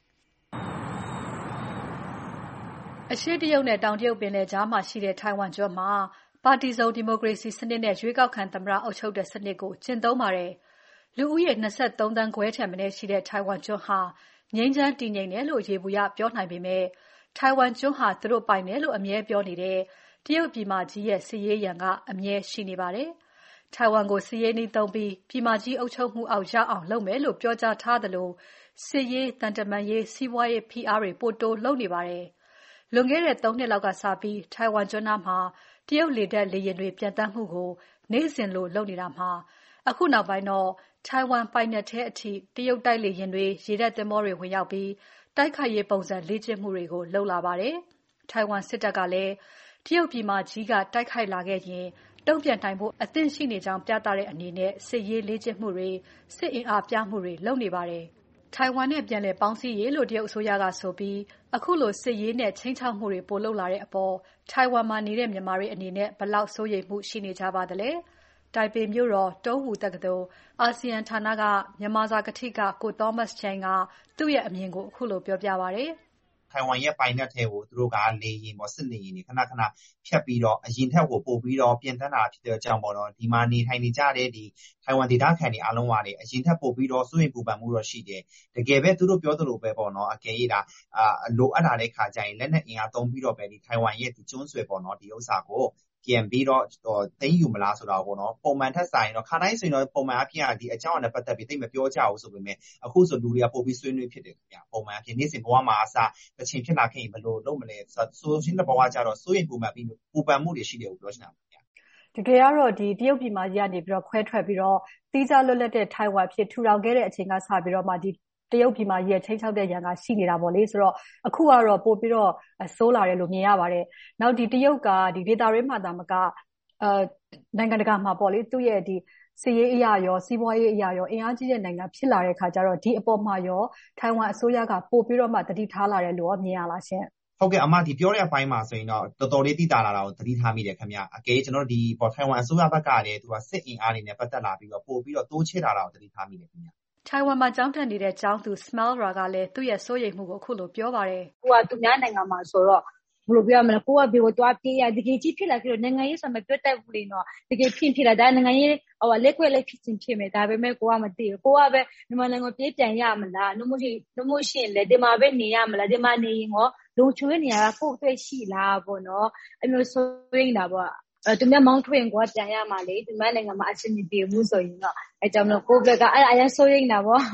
အရှေ့တရုတ်နဲ့တောင်တရုတ်ပင်လယ်ကြားမှာရှိတဲ့ထိုင်ဝမ်ကျွန်းမှာပါတီစုံဒီမိုကရေစီစနစ်နဲ့ရွေးကောက်ခံသမ္မတအုပ်ချုပ်တဲ့စနစ်ကိုကျင့်သုံးပါတယ်။လူဦးရေ23သန်းခွဲထက်မနည်းရှိတဲ့ထိုင်ဝမ်ကျွန်းဟာငြိမ်းချမ်းတည်ငြိမ်တယ်လို့ယေဘုယျပြောနိုင်ပေမဲ့ထိုင်ဝမ်ကျွန်းဟာသူတို့ပိုင်တယ်လို့အမြဲပြောနေတဲ့တရုတ်ပြည်မကြီးရဲ့စစ်ရေးရန်ကအမြဲရှိနေပါတယ်။ထိုင်ဝမ်ကိုစစ်ရေးနည်းသုံးပြီးပြည်မကြီးအုပ်ချုပ်မှုအောက်ရောက်အောင်လုပ်မယ်လို့ပြောကြားထားသလိုစစ်ရေးတန်တမာရေးစီးပွားရေးဖိအားတွေပိုတိုးလုပ်နေပါတယ်။လွန်ခဲ့တဲ့3နှစ်လောက်ကစပြီးထိုင်ဝမ်ကျွန်းသားမှာတရုတ်လေတပ်လေယာဉ်တွေပြန်တက်မှုကိုနေ့စဉ်လိုလုပ်နေတာမှာအခုနောက်ပိုင်းတော့ထိုင်ဝမ်ပိုင်နက်ထဲအထိတရုတ်တိုက်လေယာဉ်တွေရေတပ်သင်္ဘောတွေဝင်ရောက်ပြီးတိုက်ခိုက်ရေးပုံစံလေ့ကျင့်မှုတွေကိုလုပ်လာပါတယ်။ထိုင်ဝမ်စစ်တပ်ကလည်းတရုတ်ပြည်မကြီးကတိုက်ခိုက်လာခဲ့ရင်တုံ့ပြန်နိုင်ဖို့အသင့်ရှိနေကြောင်းပြသတဲ့အနေနဲ့စစ်ရေးလေ့ကျင့်မှုတွေစစ်အင်အားပြမှုတွေလုပ်နေပါတယ်။ထိုင်ဝမ်နဲ့ပြန်လည်ပေါင်းစည်းရေးလို့တရုတ်အစိုးရကဆိုပြီးအခုလိုစစ်ရေးနဲ့ချိန်ချောက်မှုတွေပိုလုပ်လာတဲ့အပေါ်ထိုင်ဝမ်မှာနေတဲ့မြန်မာတွေအနေနဲ့ဘယ်လောက်စိုးရိမ်မှုရှိနေကြပါသလဲ။တိုင်ပေမြို့တော်တုံးဝူတက္ကသိုလ်အာဆီယံဌာနကမြန်မာစာကထိကကို Thomas Chang ကသူ့ရဲ့အမြင်ကိုအခုလိုပြောပြပါတယ်။ထိုင်ဝမ်ရဲ့ပိုင်နက်ထဲကိုသူတို့ကလေယာဉ်စစ်လေယာဉ်တွေခဏခဏဖြတ်ပြီးတော့အရင်ထက်ကိုပိုပြီးတော့ပြင်တန်းတာဖြစ်တဲ့အကြောင်းပေါ့နော်ဒီမှာနေထိုင်နေကြတဲ့ဒီထိုင်ဝမ်ဒေသခံတွေအားလုံးကလည်းအရင်ထက်ပိုပြီးတော့စိုးရိမ်ပူပန်မှုတော့ရှိတယ်တကယ်ပဲသူတို့ပြောသလိုပဲပေါ့နော်အကယ်၍ဒါလိုအပ်လာတဲ့ခါကျရင်လက်နက်အင်အားသုံးပြီးတော့ပဲဒီထိုင်ဝမ်ရဲ့ဒီကျွန်းဆွယ်ပေါ့နော်ဒီဥစ္စာကိုပြန်ပြီးတော့သိမ်းယူမလားဆိုတာပေါ့နော်ပုံမှန်ထက်ဆိုင်တော့ခါတိုင်းဆိုရင်တော့ပုံမှန်အဖြစ်ဒီအကြောင်းအရာနဲ့ပတ်သက်ပြီးသိမပြောကြဘူးဆိုပေမဲ့အခုဆိုလူတွေကပိုပြီးဆွေးနွေးဖြစ်တယ်ခင်ဗျပုံမှန်အဖြစ်နေ့စဉ်ဘဝမှာအစားတစ်ချိန်ဖြစ်လာခဲ့ရင်ဘယ်လိုလုပ်မလဲဆိုရှင်းတဲ့ဘဝကြတော့စိုးရိမ်ပူပန်မှုတွေရှိတယ်ကိုပြောချင်တာပါခင်ဗျတကယ်ကတော့ဒီတရုတ်ပြည်မှာကြီးကနေပြီးတော့ခွဲထွက်ပြီးတော့သီးခြားလွတ်လပ်တဲ့ထိုင်ဝမ်ဖြစ်ထူထောင်ခဲ့တဲ့အချိန်ကစပြီးတော့မှဒီတရုတ်ပြည်မှာကြီးရဲ့ချိန်ချောက်တဲ့ရန်ကရှိနေတာပေါ့လေဆိုတော့အခုကတော့ပို့ပြီးတော့ဆိုးလာတယ်လို့မြင်ရပါတယ်။နောက်ဒီတရုတ်ကဒီဒေတာရင်းမှာသာမကနိုင်ငံတကာမှာပေါ့လေသူ့ရဲ့ဒီစစ်ရေးအရာရောစီးပွားရေးအရာရောအင်အားကြီးတဲ့နိုင်ငံဖြစ်လာတဲ့အခါကျတော့ဒီအပေါ်မှာရောထိုင်ဝမ်အစိုးရကပို့ပြီးတော့မှတတိထားလာတယ်လို့မြင်ရလားရှင်။ဟုတ်ကဲ့အမဒီပြောတဲ့အပိုင်းမှာဆိုရင်တော့တော်တော်လေးသိတာလာတာကိုသတိထားမိတယ်ခင်ဗျအကယ်ကျွန်တော်တို့ဒီထိုင်ဝမ်အစိုးရဘက်ကလည်းသူကစစ်အင်အားတွေနဲ့ပတ်သက်လာပြီးတော့ပို့ပြီးတော့တိုးချဲ့လာတာကိုသတိထားမိတယ်ခင်ဗျထိုင်ဝမ်မှာကျောင်းတက်နေတဲ့ကျောင်းသူ Smelra ကလည်းသူ့ရဲ့စိုးရိမ်မှုကိုအခုလိုပြောပါတယ်။ကိုကသူများနိုင်ငံမှာဆိုတော့ဘယ်လိုပြောမလဲကိုကဘယ်ကိုသွားပြေးရတကယ်ကြီးဖြစ်လာပြီးတော့နိုင်ငံရေးဆိုမှပြောတတ်ဘူးလေနော်တကယ်ဖြစ်လာဒါနိုင်ငံရေးလက်ခွဲလက်ဖြစ်မယ်ဒါပေမဲ့ကိုကမသိဘူးကိုကပဲမြန်မာနိုင်ငံပြေးပြန်ရမလားနှမို့ရှင်လေဒီမှာပဲနေရမလားဒီမှာနေရင်ရောလုံချွေးနေရတာကိုယ့်အတွက်ရှိလားပေါ့နော်အဲ့လိုဆိုရင်တာပေါ့သူများမောင်းထွင်ကိုပြန်ရမှာလေဒီမှာနိုင်ငံမှာအဆင်မပြေဘူးဆိုရင်တော့အဲကြောင့်လို့ကိုယ့်ဘက်ကအဲ့အရင်ဆိုရင်တာပေါ့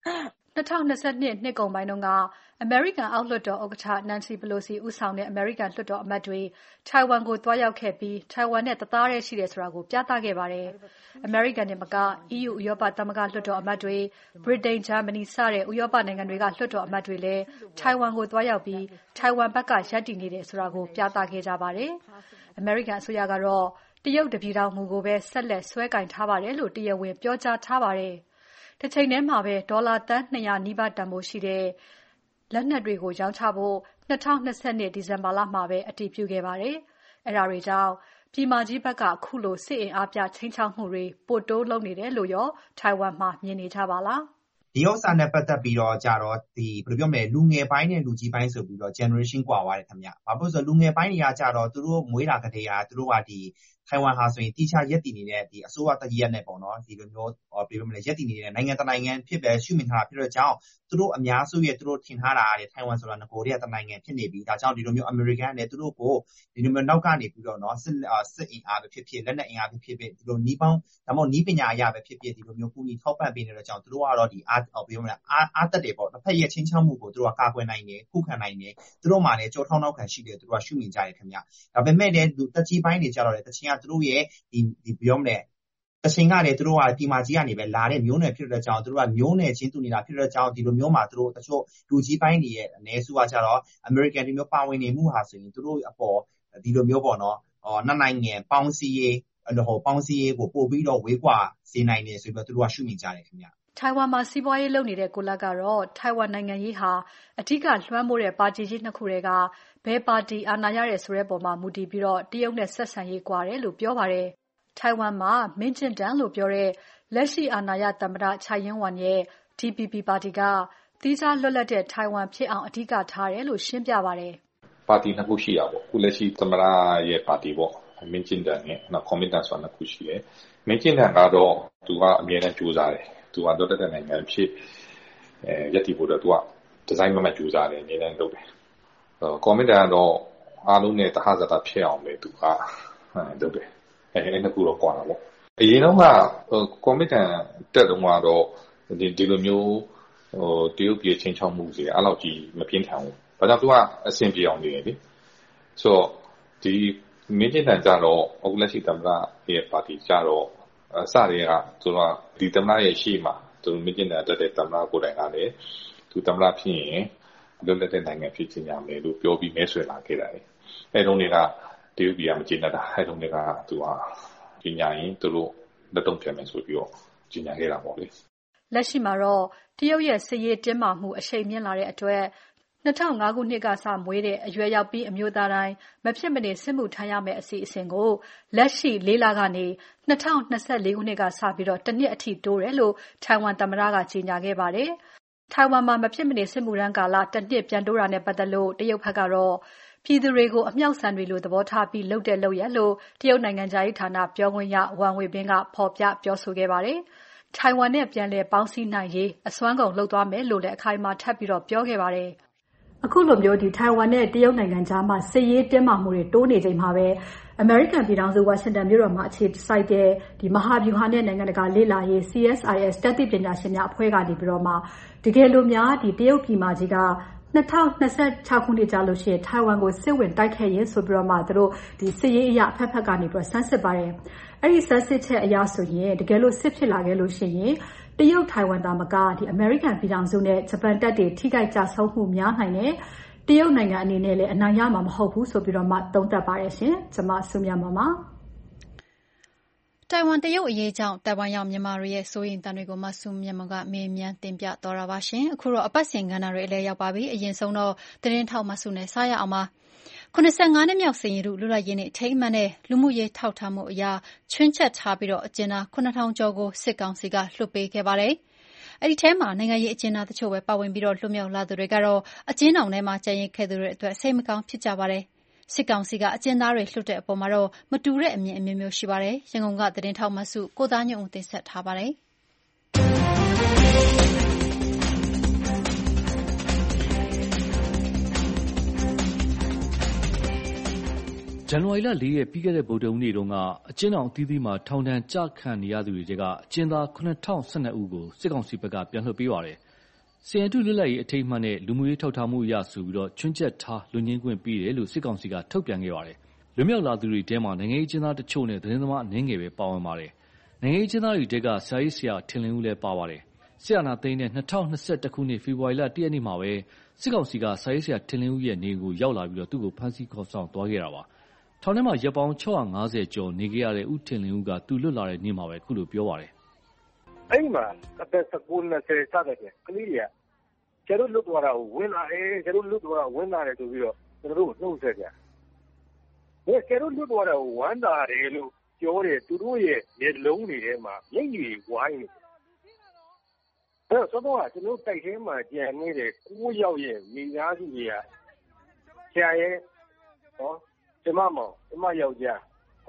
2022နှစ်ကုန်ပိုင်းတုန်းကအမေရိကန်အောက်လွှတ်တော်ဥက္ကဋ္ဌ Nancy Pelosi ဦးဆောင်တဲ့အမေရိကန်လွှတ်တော်အမတ်တွေထိုင်ဝမ်ကိုတွားရောက်ခဲ့ပြီးထိုင်ဝမ်နဲ့တသားတည်းရှိတယ်ဆိုတာကိုပြသခဲ့ပါတယ်။အမေရိကန်နဲ့မက EU ဥရောပသမဂ္ဂလွှတ်တော်အမတ်တွေဗြိတိန်ဂျာမနီစတဲ့ဥရောပနိုင်ငံတွေကလွှတ်တော်အမတ်တွေလည်းထိုင်ဝမ်ကိုတွားရောက်ပြီးထိုင်ဝမ်ဘက်ကရပ်တည်နေတယ်ဆိုတာကိုပြသခဲ့ကြပါတယ်။အမေရိကန်အစိုးရကတော့တရုတ်တပြည်ထောင်မူကိုပဲဆက်လက်ဆွဲကင်ထားပါတယ်လို့တရားဝင်ပြောကြားထားပါတယ်။တစ်ချိန်တည်းမှာပဲဒေါ်လာသန်း200နီးပါးတန်ဖိုးရှိတဲ့လက်နက်တွေကိုရောင်းချဖို့2022ဒီဇင်ဘာလမှာပဲအတည်ပြုခဲ့ပါတယ်။အဲဒါတွေကြောင့်ပြည်မကြီးဘက်ကခုလိုစစ်အင်အားပြချင်းချောက်မှုတွေပိုတိုးလုပ်နေတယ်လို့ရောထိုင်ဝမ်မှာမြင်နေကြပါလား။ဒီဥစ္စာနဲ့ပတ်သက်ပြီးတော့ကြတော့ဒီဘယ်လိုပြောမလဲလူငယ်ပိုင်းနဲ့လူကြီးပိုင်းဆိုပြီးတော့ generation ကွာသွားတယ်ခင်ဗျ။ဘာဖြစ်လို့ဆိုလူငယ်ပိုင်းတွေကကြတော့သူတို့မွေးလာကတည်းကသူတို့ကဒီထိုင်ဝမ်ဟာဆိုရင်တိကျရပ်တည်နေတဲ့အစိုးရတရက်နဲ့ပေါ့နော်ဒီလိုမျိုးပြောမလဲရပ်တည်နေတဲ့နိုင်ငံတနိုင်ငံဖြစ်ပဲရှုမြင်ထားတာဖြစ်တဲ့ကြောင့်သူတို့အများစုရဲ့သူတို့ထင်ထားတာတဲ့ထိုင်ဝမ်ဆိုတာငကိုတွေကတနိုင်ငံဖြစ်နေပြီဒါကြောင့်ဒီလိုမျိုးအမေရိကန်နဲ့သူတို့ကိုဒီလိုမျိုးနောက်ကနေပြီးတော့နော်စစ်အင်အားပဲဖြစ်ဖြစ်လက်နက်အင်အားပဲဖြစ်ဖြစ်ဒီလိုနီးပေါင်းဒါမှမဟုတ်နီးပညာအရာပဲဖြစ်ဖြစ်ဒီလိုမျိုးကူညီထောက်ပံ့ပေးနေတဲ့ကြောင့်သူတို့ကတော့ဒီပြောမလဲအားတက်တယ်ပေါ့တစ်ဖက်ရဲ့ချင်းချောက်မှုကိုသူတို့ကကာကွယ်နိုင်တယ်ခုခံနိုင်တယ်သူတို့မှလည်းကြောထောက်နောက်ခံရှိတယ်သူတို့ကရှုမြင်ကြတယ်ခင်ဗျဒါပေမဲ့လည်းတက်ကြီးပိုင်းတွေကြတော့လေတချင်ကသူတို့ရဲ့ဒီပြောမလဲတချင်ကလည်းသူတို့ကဒီမာကြီးကနေပဲလာတဲ့မျိုးနယ်ဖြစ်တဲ့ကြောင့်သူတို့ကမျိုးနယ်ချင်းတူနေတာဖြစ်တဲ့ကြောင့်ဒီလိုမျိုးမှာသူတို့တချို့လူကြီးပိုင်းတွေရဲ့အနေစုကကြတော့ American ဒီမျိုးပါဝင်နေမှုဟာဆိုရင်သူတို့အပေါ်ဒီလိုမျိုးပေါ့နော်နှစ်နိုင်ငံပေါင်းစည်းရေးပေါင်းစည်းရေးကိုပို့ပြီးတော့ဝေးကွာစေနိုင်တယ်ဆိုပြီးတော့သူတို့ကရှုမြင်ကြတယ်ခင်ဗျထိုင်ဝမ်မှာစီးပွားရေးလုပ်နေတဲ့ကိုလတ်ကတော့ထိုင်ဝမ်နိုင်ငံရေးဟာအဓိကလွှမ်းမိုးတဲ့ပါတီကြီးနှစ်ခုတွေကဘယ်ပါတီအာဏာရတဲ့ဆိုတဲ့ပုံမှာမူတည်ပြီးတော့တရုတ်နဲ့ဆက်ဆံရေးကွာတယ်လို့ပြောပါတယ်။ထိုင်ဝမ်မှာမင်းကျင့်တန်လို့ပြောတဲ့လက်ရှိအာဏာရသမ္မတချိုင်ယင်းဝမ်ရဲ့ DPP ပါတီကသီးခြားလွတ်လပ်တဲ့ထိုင်ဝမ်ဖြစ်အောင်အဓိကထားတယ်လို့ရှင်းပြပါတယ်။ပါတီနှစ်ခုရှိတာပေါ့။ခုလက်ရှိသမ္မတရဲ့ပါတီပေါ့။မင်းကျင့်တန်နဲ့ကွန်မင်းတန်ဆိုတာနှစ်ခုရှိတယ်။မင်းကျင့်တန်ကတော့သူကအမြဲတမ်းကြိုးစားတယ်။သူကလွတ်လပ်တဲ့နိုင်ငံဖြစ်ရပ်တည်ဖို့တော့သူကဒီဇိုင်းမှကြိုးစားတယ်အမြဲတမ်းလုပ်တယ်။ကွန်မင်းတန်ကတော့အားလုံးနဲ့တဟဇာတဖြစ်အောင်ပဲသူကလုပ်တယ်။အဲ့နှစ်ခုတော့ကွာတာပေါ့။အရင်တော့ကကွန်မင်းတန်တက်တုန်းကတော့ဒီလိုမျိုးတရုတ်ပြည်ချင်းချောက်မှုစီအဲ့လောက်ကြီးမပြင်းထန်ဘူး။ဒါကြောင့်သူကအဆင်ပြေအောင်နေတယ်လေ။ဆိုတော့ဒီမင်းကျင့်တန်ကြတော့အခုလက်ရှိသမ္မတရဲ့ပါတီကြတော့စတွေကသူကဒီသမ္မတရဲ့ရှေ့မှာသူမင်းကျင့်တန်တက်တဲ့သမ္မတကိုယ်တိုင်ကလည်းသူသမ္မတဖြစ်ရင်လွတ်လပ်တဲ့နိုင်ငံဖြစ်ချင်ကြမယ်လို့ပြောပြီးမဲဆွယ်လာခဲ့တာလေ။အဲတုန်းကတရုတ်ပြည်ကမကျေနပ်တာအဲတုန်းကသူကကြီးညာရင်သူတို့လက်တုံ့ပြန်မယ်ဆိုပြီးတော့ကြီးညာခဲ့တာပေါ့လေ။လက်ရှိမှာတော့တရုတ်ရဲ့စစ်ရေးတင်းမာမှုအရှိန်မြင့်လာတဲ့အတွက်2005ခုနှစ်ကစမွေးတဲ့အရွယ်ရောက်ပြီးအမျိုးသားတိုင်းမဖြစ်မနေစစ်မှုထမ်းရမယ့်အစီအစဉ်ကိုလက်ရှိ၄လကနေ2024ခုနှစ်ကစပြီးတော့တစ်နှစ်အထိတိုးတယ်လို့ထိုင်ဝမ်သမ္မတကကြေညာခဲ့ပါတယ်။ထိုင်ဝမ်မှာမဖြစ်မနေစစ်မှုထမ်းကာလတစ်နှစ်ပြန်တိုးတာနဲ့ပတ်သက်လို့တရုတ်ဘက်ကတော့ပြည်သူတွေကိုအမြောက်ဆန်တွေလိုသဘောထားပြီးလုပ်တဲ့လုပ်ရက်လို့တရုတ်နိုင်ငံသားရေးဌာနပြောခွင့်ရဝမ်ဝေဘင်းကဖော်ပြပြောဆိုခဲ့ပါတယ်။ထိုင်ဝမ်နဲ့ပြန်လည်ပေါင်းစည်းနိုင်ရေးအစွမ်းကုန်လှုပ်သွားမယ်လို့လည်းအခိုင်အမာထပ်ပြီးတော့ပြောခဲ့ပါတယ်။အခုလိုမျိုးထိုင်ဝမ်နဲ့တရုတ်နိုင်ငံကြားမှာစစ်ရေးတင်းမာမှုတွေတိုးနေချိန်မှာပဲအမေရိကန်ပြည်ထောင်စုဝါရှင်တန်မြို့တော်မှာအခြေစိုက်တဲ့မဟာဗျူဟာနဲ့နိုင်ငံတကာလေ့လာရေး CSIS တတိပညာရှင်များအဖွဲ့ကနေပြီးတော့မှတကယ်လို့များတရုတ်ပြည်မကြီးက2026ခုနှစ်ကြာလို့ရှိရင်ထိုင်ဝမ်ကိုစစ်ဝင်တိုက်ခဲ့ရင်ဆိုပြီးတော့မှသူတို့စစ်ရေးအရာအဖက်ဖက်ကနေပြီးဆန်းစစ်ပါတယ်။အဲ့ဒီဆန်းစစ်ချက်အရဆိုရင်တကယ်လို့စစ်ဖြစ်လာခဲ့လို့ရှိရင်တရုတ်ထိုင်ဝမ်သားမကအမေရိကန်ပြည်ထောင်စုနဲ့ဂျပန်တပ်တွေထိခိုက်ကြဆုံးမှုများနိုင်တယ်။တရုတ်နိုင်ငံအနေနဲ့လည်းအနိုင်ရမှာမဟုတ်ဘူးဆိုပြီးတော့မှသုံးသပ်ပါတယ်ရှင်။ကျွန်မဆုမြတ်မပါတိုင်ဝမ်တရုတ်အရေးကြောင့်တိုင်ဝမ်ရောက်မြန်မာတွေရဲ့စိုးရိမ်တန်တွေကိုမဆုမြတ်မကမေးမြန်းတင်ပြတော်တာပါရှင်။အခုတော့အပတ်စဉ်ကဏ္ဍတွေအလဲရောက်ပါပြီ။အရင်ဆုံးတော့သတင်းထောက်မဆုနဲ့စရအောင်ပါ။85နှစ်မြောက်စင်ရတုလွတ်လပ်ရေးနေ့အထိမ်းအမှတ်နဲ့လူမှုရေးထောက်ထားမှုအရာချွင်းချက်ထားပြီးတော့အကျဉ်းသား9000ကျော်ကိုစစ်ကောင်စီကလွှတ်ပေးခဲ့ပါတယ်။အဲဒီထဲမှာနိုင်ငံရေးအကျဉ်းသားတချို့ပဲပါဝင်ပြီးတော့လွတ်မြောက်လာသူတွေကတော့အကျဉ်းထောင်ထဲမှာကျန်ရစ်ခဲ့သူတွေအတွက်စိတ်မကောင်းဖြစ်ကြပါတယ်။စစ်ကောင်စီကအကျဉ်းသားတွေလွှတ်တဲ့အပေါ်မှာတော့မတူတဲ့အမြင်အမျိုးမျိုးရှိပါတယ်။ရန်ကုန်ကသတင်းထောက်မဆုကိုသားညွန့်ဦးတင်ဆက်ထားပါတယ်။ဇန်နဝါရီလ4ရက်ပြီးခဲ့တဲ့ဗုဒ္ဓဟူးနေ့တုန်းကအကျဉ်းထောင်အသီးသီးမှာထောင်ဒဏ်ကျခံနေရသူတွေကအကျဉ်းသား9012ဦးကိုစစ်ကောင်စီဘက်ကပြန်လွှတ်ပေးပါတယ်။စင်ရတုလွတ်လပ်ရေးအထိမ်းအမှတ်နဲ့လူမှုရေးထောက်ထားမှုအရဆိုပြီးချွင်းချက်ထားလွတ်ငြိမ်းခွင့်ပေးတယ်လို့စစ်ကောင်စီကထုတ်ပြန်ခဲ့ပါတယ်။လွတ်မြောက်လာသူတွေထဲမှာနိုင်ငံရေးအကျဉ်းသားတချို့နဲ့သတင်းသမားအနည်းငယ်ပဲပါဝင်ပါတယ်။နိုင်ငံရေးအကျဉ်းသားတွေထဲကဆရာကြီးဆရာထင်လင်းဦးလည်းပါပါတယ်။စစ်အာဏာသိမ်းတဲ့2021ခုနှစ်ဖေဖော်ဝါရီလ1ရက်နေ့မှာပဲစစ်ကောင်စီကဆရာကြီးဆရာထင်လင်းဦးရဲ့နေကိုရောက်လာပြီးသူ့ကိုဖမ်းဆီးခေါ်ဆောင်သွားခဲ့တာပါ။ထောင်ထဲမှာရက်ပေါင်း650ကျော်နေခဲ့ရတဲ့ဦးထင်လင်းဦးကသူလွတ်လာတဲ့နေ့မှာပဲခုလိုပြောပါတယ်။အဲ့မှာအသက်19 20စတဲ့ကလေးတွေကကျတို့လွတ်သွားတာကိုဝင်လာတယ်ကျတို့လွတ်သွားတာဝင်လာတယ်ဆိုပြီးတော့ကျွန်တော်တို့နှုတ်ဆက်ကြ။ဒါကျတို့လွတ်သွားတာကိုဝမ်းသာတယ်လို့ပြောတယ်သူတို့ရဲ့မျက်လုံးတွေထဲမှာမျက်ရည်ဝိုင်းနေတယ်။အဲ့တော့ကျွန်တော်တိုက်ထဲမှာကြံနေတဲ့9ယောက်ရဲ့မိသားစုတွေကဆရာရဲ့ကျမမောင်ကျမယောက်ျားကျ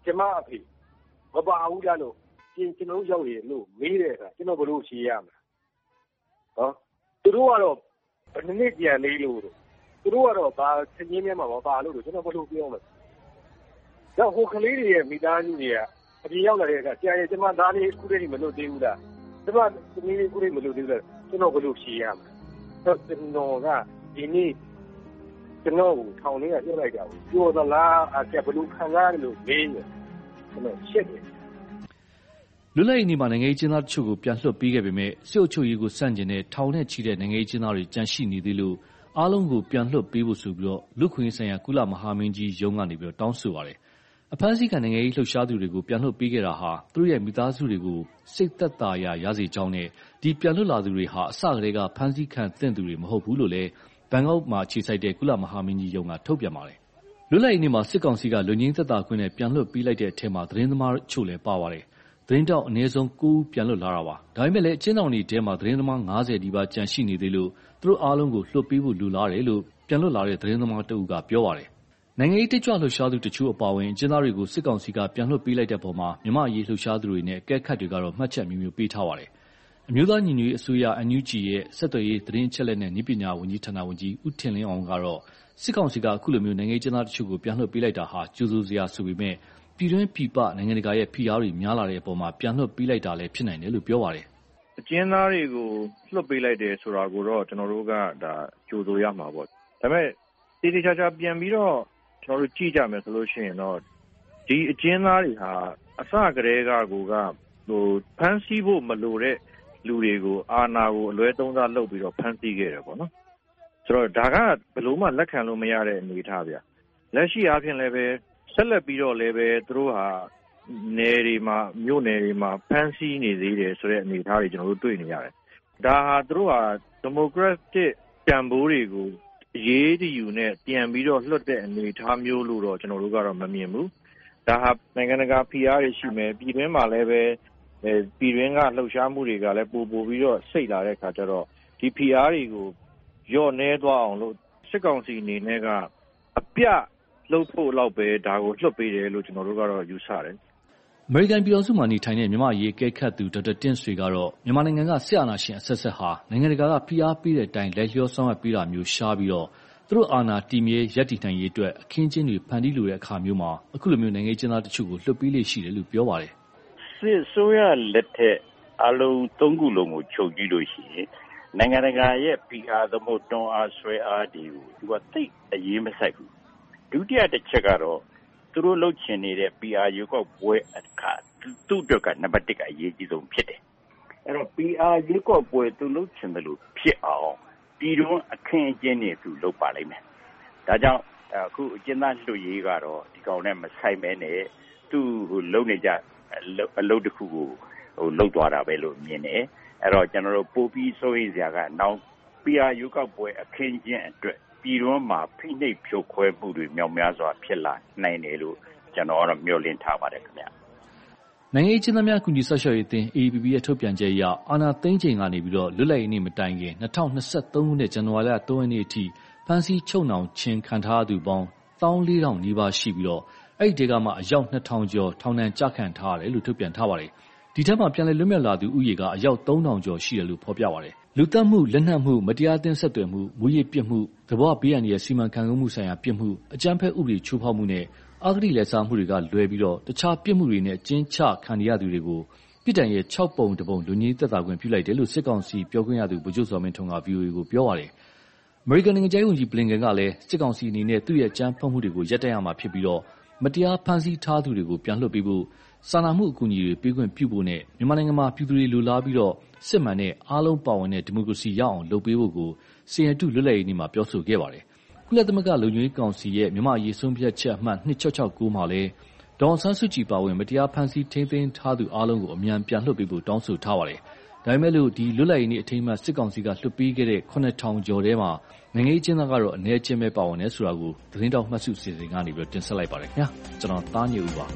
ကျမအဖေမပါဘူးလားလို့ကျွန်တော်ရောက်ရလို့မေးတဲ့အခါကျွန်တော်ဘယ်လိုဖြေရမလဲနော်သူတို့ကတော့ဘယ်နည်းပြန်လေးလို့သူတို့ကတော့ဘာစင်းရင်းထဲမှာမပါလို့ကျွန်တော်ဘယ်လိုပြောမလဲတော့ဟိုကလေးတွေရဲ့မိသားစုတွေကအပြင်ရောက်လာတဲ့အခါဆရာရဲ့ကျမသားလေးခုတည်းမလွတ်သေးဘူးလားကျမသမီးလေးခုတည်းမလွတ်သေးဘူးလားကျွန်တော်ဘယ်လိုဖြေရမလဲတော့ကျွန်တော်ကဒီနေ့ကျွန်တော်ကိုထောင်လေးကပြလိုက်တာကိုပြောသလားအဲ့ဘယ်လိုခံစားရလို့မေးတယ်ကျွန်တော်ရှက်တယ်လွတ်လပ်ရေးနေ့မှာနိုင်ငံရေးကျင်းသားတချို့ကိုပြန်လွှတ်ပေးခဲ့ပေမဲ့စစ်အုပ်ချုပ်ရေးကိုဆန့်ကျင်တဲ့ထောင်နဲ့ချီတဲ့နိုင်ငံရေးကျင်းသားတွေကြန့်ရှိနေသေးလို့အားလုံးကိုပြန်လွှတ်ပေးဖို့ဆိုပြီးလူ့ခွင့်ရေးဆိုင်ရာကုလမဟာမင်းကြီးရုံးကနေတောင်းဆိုပါတယ်။အဖမ်းဆီးခံနိုင်ငံရေးလှုပ်ရှားသူတွေကိုပြန်လွှတ်ပေးခဲ့တာဟာသူတို့ရဲ့မိသားစုတွေကိုစိတ်သက်သာရာရစေကြောင်းနဲ့ဒီပြန်လွတ်လာသူတွေဟာအစကတည်းကဖမ်းဆီးခံသင့်သူတွေမဟုတ်ဘူးလို့လည်းဘန်ကောက်မှာခြေစိုက်တဲ့ကုလမဟာမင်းကြီးရုံးကထုတ်ပြန်ပါတယ်။လွတ်လပ်ရေးနေ့မှာစစ်ကောင်စီကလူငင်းသက်သာခွင့်နဲ့ပြန်လွှတ်ပေးလိုက်တဲ့အထက်မှာသတင်းသမားချို့လည်းပါပါတယ်။သတင်းတောက်အနည်းဆုံး9ဦးပြန်လွတ်လာတာပါ။ဒါပေမဲ့လည်းအကျဉ်းထောင်တွေထဲမှာသတင်းသမား90နီးပါးကြန့်ရှိနေသေးလို့သူတို့အားလုံးကိုလွှတ်ပေးဖို့လိုလားတယ်လို့ပြန်လွတ်လာတဲ့သတင်းသမားတဦးကပြောပါတယ်။နိုင်ငံရေးတက်ကြွလှုပ်ရှားသူတချို့အပါအဝင်အကျဉ်းသားတွေကိုစစ်ကောင်စီကပြန်လွှတ်ပေးလိုက်တဲ့ပုံမှာမြန်မာအရေးလှုပ်ရှားသူတွေနဲ့အကဲခတ်တွေကတော့မှတ်ချက်မျိုးမျိုးပေးထားပါတယ်။အမျိုးသားညီညွတ်ရေးအစိုးရ NUG ရဲ့ဆက်သွယ်ရေးသတင်းအချက်အလက်နဲ့နည်းပညာဝန်ကြီးဌာနဝန်ကြီးဦးထင်လင်းအောင်ကတော့စစ်ကောင်စီကအခုလိုမျိုးနိုင်ငံရေးကျဉ်းသားတချို့ကိုပြန်လွှတ်ပေးလိုက်တာဟာကြိုဆိုစရာဆိုပေမဲ့ပြည်တွင်းပြည်ပနိုင်ငံတကာရဲ့ဖိအားတွေများလာတဲ့အပေါ်မှာပြန်လွှတ်ပေးလိုက်တာလည်းဖြစ်နိုင်တယ်လို့ပြောပါတယ်။အကျဉ်းသားတွေကိုလွှတ်ပေးလိုက်တယ်ဆိုတာကိုတော့ကျွန်တော်တို့ကဒါကြိုဆိုရမှာပေါ့။ဒါပေမဲ့တေးသေးချာချာပြန်ပြီးတော့ကျွန်တော်တို့ကြည့်ကြမယ်ဆိုလို့ရှိရင်တော့ဒီအကျဉ်းသားတွေဟာအစကတည်းကကိုကဖမ်းဆီးဖို့မလိုတဲ့လူတွေကိုအာဏာကိုအလွဲသုံးစားလုပ်ပြီးတော့ဖမ်းဆီးခဲ့တယ်ပေါ့နော်။ဆိုတော့ဒါကဘယ်လို့မှလက်ခံလို့မရတဲ့အနေအထားဗျ။လက်ရှိအားဖြင့်လည်းပဲဆက်လက်ပြီးတော့လည်းပဲသူတို့ဟာနယ်တွေမှာမြို့နယ်တွေမှာဖမ်းဆီးနေသေးတယ်ဆိုတဲ့အနေအထားတွေကျွန်တော်တို့တွေ့နေရတယ်။ဒါဟာသူတို့ဟာဒီမိုကရက်တစ်တန်ဖိုးတွေကိုအရေးတယူနဲ့ပြန်ပြီးတော့လွှတ်တဲ့အနေအထားမျိုးလို့တော့ကျွန်တော်တို့ကတော့မမြင်ဘူး။ဒါဟာနိုင်ငံတကာဖိအားတွေရှိမယ်ပြည်တွင်းမှာလည်းပဲပြည်တွင်းကလှုပ်ရှားမှုတွေကလည်းပိုပြီးတော့စိတ်လာတဲ့ခါကျတော့ဒီဖိအားတွေကိုညှော့နှဲသွားအောင်လို့စစ်ကောင်စီအနေနဲ့ကအပြလှုပ်ဖို့လောက်ပဲဒါကိုလွှတ်ပေးတယ်လို့ကျွန်တော်တို့ကတော့ယူဆတယ်။အမေရိကန်ပြည်ထောင်စုမှာနေထိုင်တဲ့မြန်မာရေးအကဲခတ်သူဒေါက်တာတင့်ဆွေကတော့မြန်မာနိုင်ငံကစစ်အာဏာရှင်အဆက်ဆက်ဟာနိုင်ငံတကာကဖိအားပေးတဲ့အတိုင်းလက်လျောဆောင်ရွက်ပေးတာမျိုးရှားပြီးတော့သူတို့အာဏာတည်မြဲရပ်တည်နိုင်ရေးအတွက်အခင်းကျင်းတွေဖန်တီးလိုတဲ့အခါမျိုးမှာအခုလိုမျိုးနိုင်ငံရေးကျင်းသားတချို့ကိုလွှတ်ပေးလိမ့်ရှိတယ်လို့ပြောပါတယ်။စစ်ဆိုရလက်ထက်အလုံး၃ခုလုံးကိုချုပ်ကြည့်လို့ရှိရင်နိုင်ငံတကာရဲ့ဖိအားသမို့တွန်းအားဆွဲအားတွေကိုသူကသိအရေးမဆိုင်ဘူး။ဒုတိယတစ်ချက်ကတော့သူတို့လှုပ်ချင်နေတဲ့ PR ရွေးကောက်ပွဲအခါသူ့အတွက်ကနံပါတ်1ကအရေးကြီးဆုံးဖြစ်တယ်။အဲ့တော့ PR ရွေးကောက်ပွဲသူလှုပ်ချင်တယ်လို့ဖြစ်အောင်ပြည်တွင်းအခင်းအကျင်းတွေသူလုပ်ပါလိမ့်မယ်။ဒါကြောင့်အခုအကျဉ်းသားလွှတ်ရေးကတော့ဒီကောင်နဲ့မဆိုင်မဲနဲ့သူ့လုံနေကြအလုပ်တစ်ခုကိုလုပ်သွားတာပဲလို့မြင်တယ်။အဲ့တော့ကျွန်တော်တို့ပို့ပြီးစိုးရိမ်စရာကနောက် PR ရွေးကောက်ပွဲအခင်းကျင်းအတွက်ပြည်တွင်းမှာဖိနှိပ်ဖြိုခွဲမှုတွေမြောက်များစွာဖြစ်လာနိုင်တယ်လို့ကျွန်တော်ကတော့မျှော်လင့်ထားပါတယ်ခင်ဗျ။နိုင်ငံရေးကျင်းသားများကူညီဆော့ရှော့ရေးအသင်း AAPP ရဲ့ထုတ်ပြန်ချက်အရအာဏာသိမ်းချိန်ကနေပြီးတော့လွတ်လပ်ရေးနေ့မတိုင်ခင်2023ခုနှစ်ဇန်နဝါရီလ3ရက်နေ့အထိဖမ်းဆီးချုပ်နှောင်ခြင်းခံထားသူပေါင်း14000နီးပါးရှိပြီးတော့အဲ့ဒီဒေသမှာအယောက်2000ကျော်ထောင်ဒဏ်ကြခံထားရတယ်လို့ထုတ်ပြန်ထားပါတယ်။ဒီထက်မှပြန်လည်လွတ်မြောက်လာသူဥယေကအယောက်3000ကျော်ရှိတယ်လို့ဖော်ပြပါတယ်။လူသတ်မှုလက်နက်မှုမတရားအသင်းဆက်သွယ်မှုမူရစ်ပြစ်မှုသဘောဘေးအန္တရာယ်စီမံခန့်ခွဲမှုဆိုင်ရာပြစ်မှုအကြမ်းဖက်ဥပဒေချိုးဖောက်မှုနဲ့အဂတိလက်စားမှုတွေကလွဲပြီးတော့တခြားပြစ်မှုတွေနဲ့ကျင်းချခံရသူတွေကိုပြည်တိုင်ရဲ့6ပုံတပုံလူကြီးသက်သာခွင့်ပြုလိုက်တယ်လို့စစ်ကောင်စီပြောခွင့်ရသူဗိုလ်ချုပ်စောမင်းထွန်းက VOA ကိုပြောပါတယ်။ အမေရိကန်နိုင်ငံခြားရေးဝန်ကြီးဘလင်ကန်ကလည်းစစ်ကောင်စီအနေနဲ့သူ့ရဲ့အကြမ်းဖက်မှုတွေကိုရပ်တန့်ရမှာဖြစ်ပြီးတော့မတရားဖမ်းဆီးထားသူတွေကိုပြန်လွှတ်ပေးဖို့စာနာမှုအကူအညီတွေပေးခွင့်ပြုဖို့နဲ့မြန်မာနိုင်ငံမှာပြည်သူတွေလိုလားပြီးတော့စစ်မှန်တဲ့အားလုံးပါဝင်တဲ့ဒီမိုကရေစီရအောင်လုပ်ပေးဖို့ကိုစီအန်တုလွတ်လပ်ရေးနေ့မှာပြောဆိုခဲ့ပါတယ်။ကုလသမဂ္ဂလုံခြုံရေးကောင်စီရဲ့မြန်မာအရေးဆုံးဖြတ်ချက်အမှတ်2669မှာလည်းဒေါ်အောင်ဆန်းစုကြည်ပါဝင်မတရားဖမ်းဆီးထိန်းသိမ်းထားသူအားလုံးကိုအမြန်ပြန်လွှတ်ပေးဖို့တောင်းဆိုထားပါတယ်။ဒါပေမဲ့လို့ဒီလွတ်လပ်ရေးနေ့အထိမ်းအမှတ်စစ်ကောင်စီကလွှတ်ပေးခဲ့တဲ့9000ကျော်ထဲမှာနိုင်ငံရေးကျင်းသားကတော့အနည်းချင်းပဲပါဝင်တယ်ဆိုတာကိုသတင်းတောက်မှတ်စုစီစဉ်ကနေပြီးတင်ဆက်လိုက်ပါတယ်ခင်ဗျာ။ကျွန်တော်သားညိုဦးပါ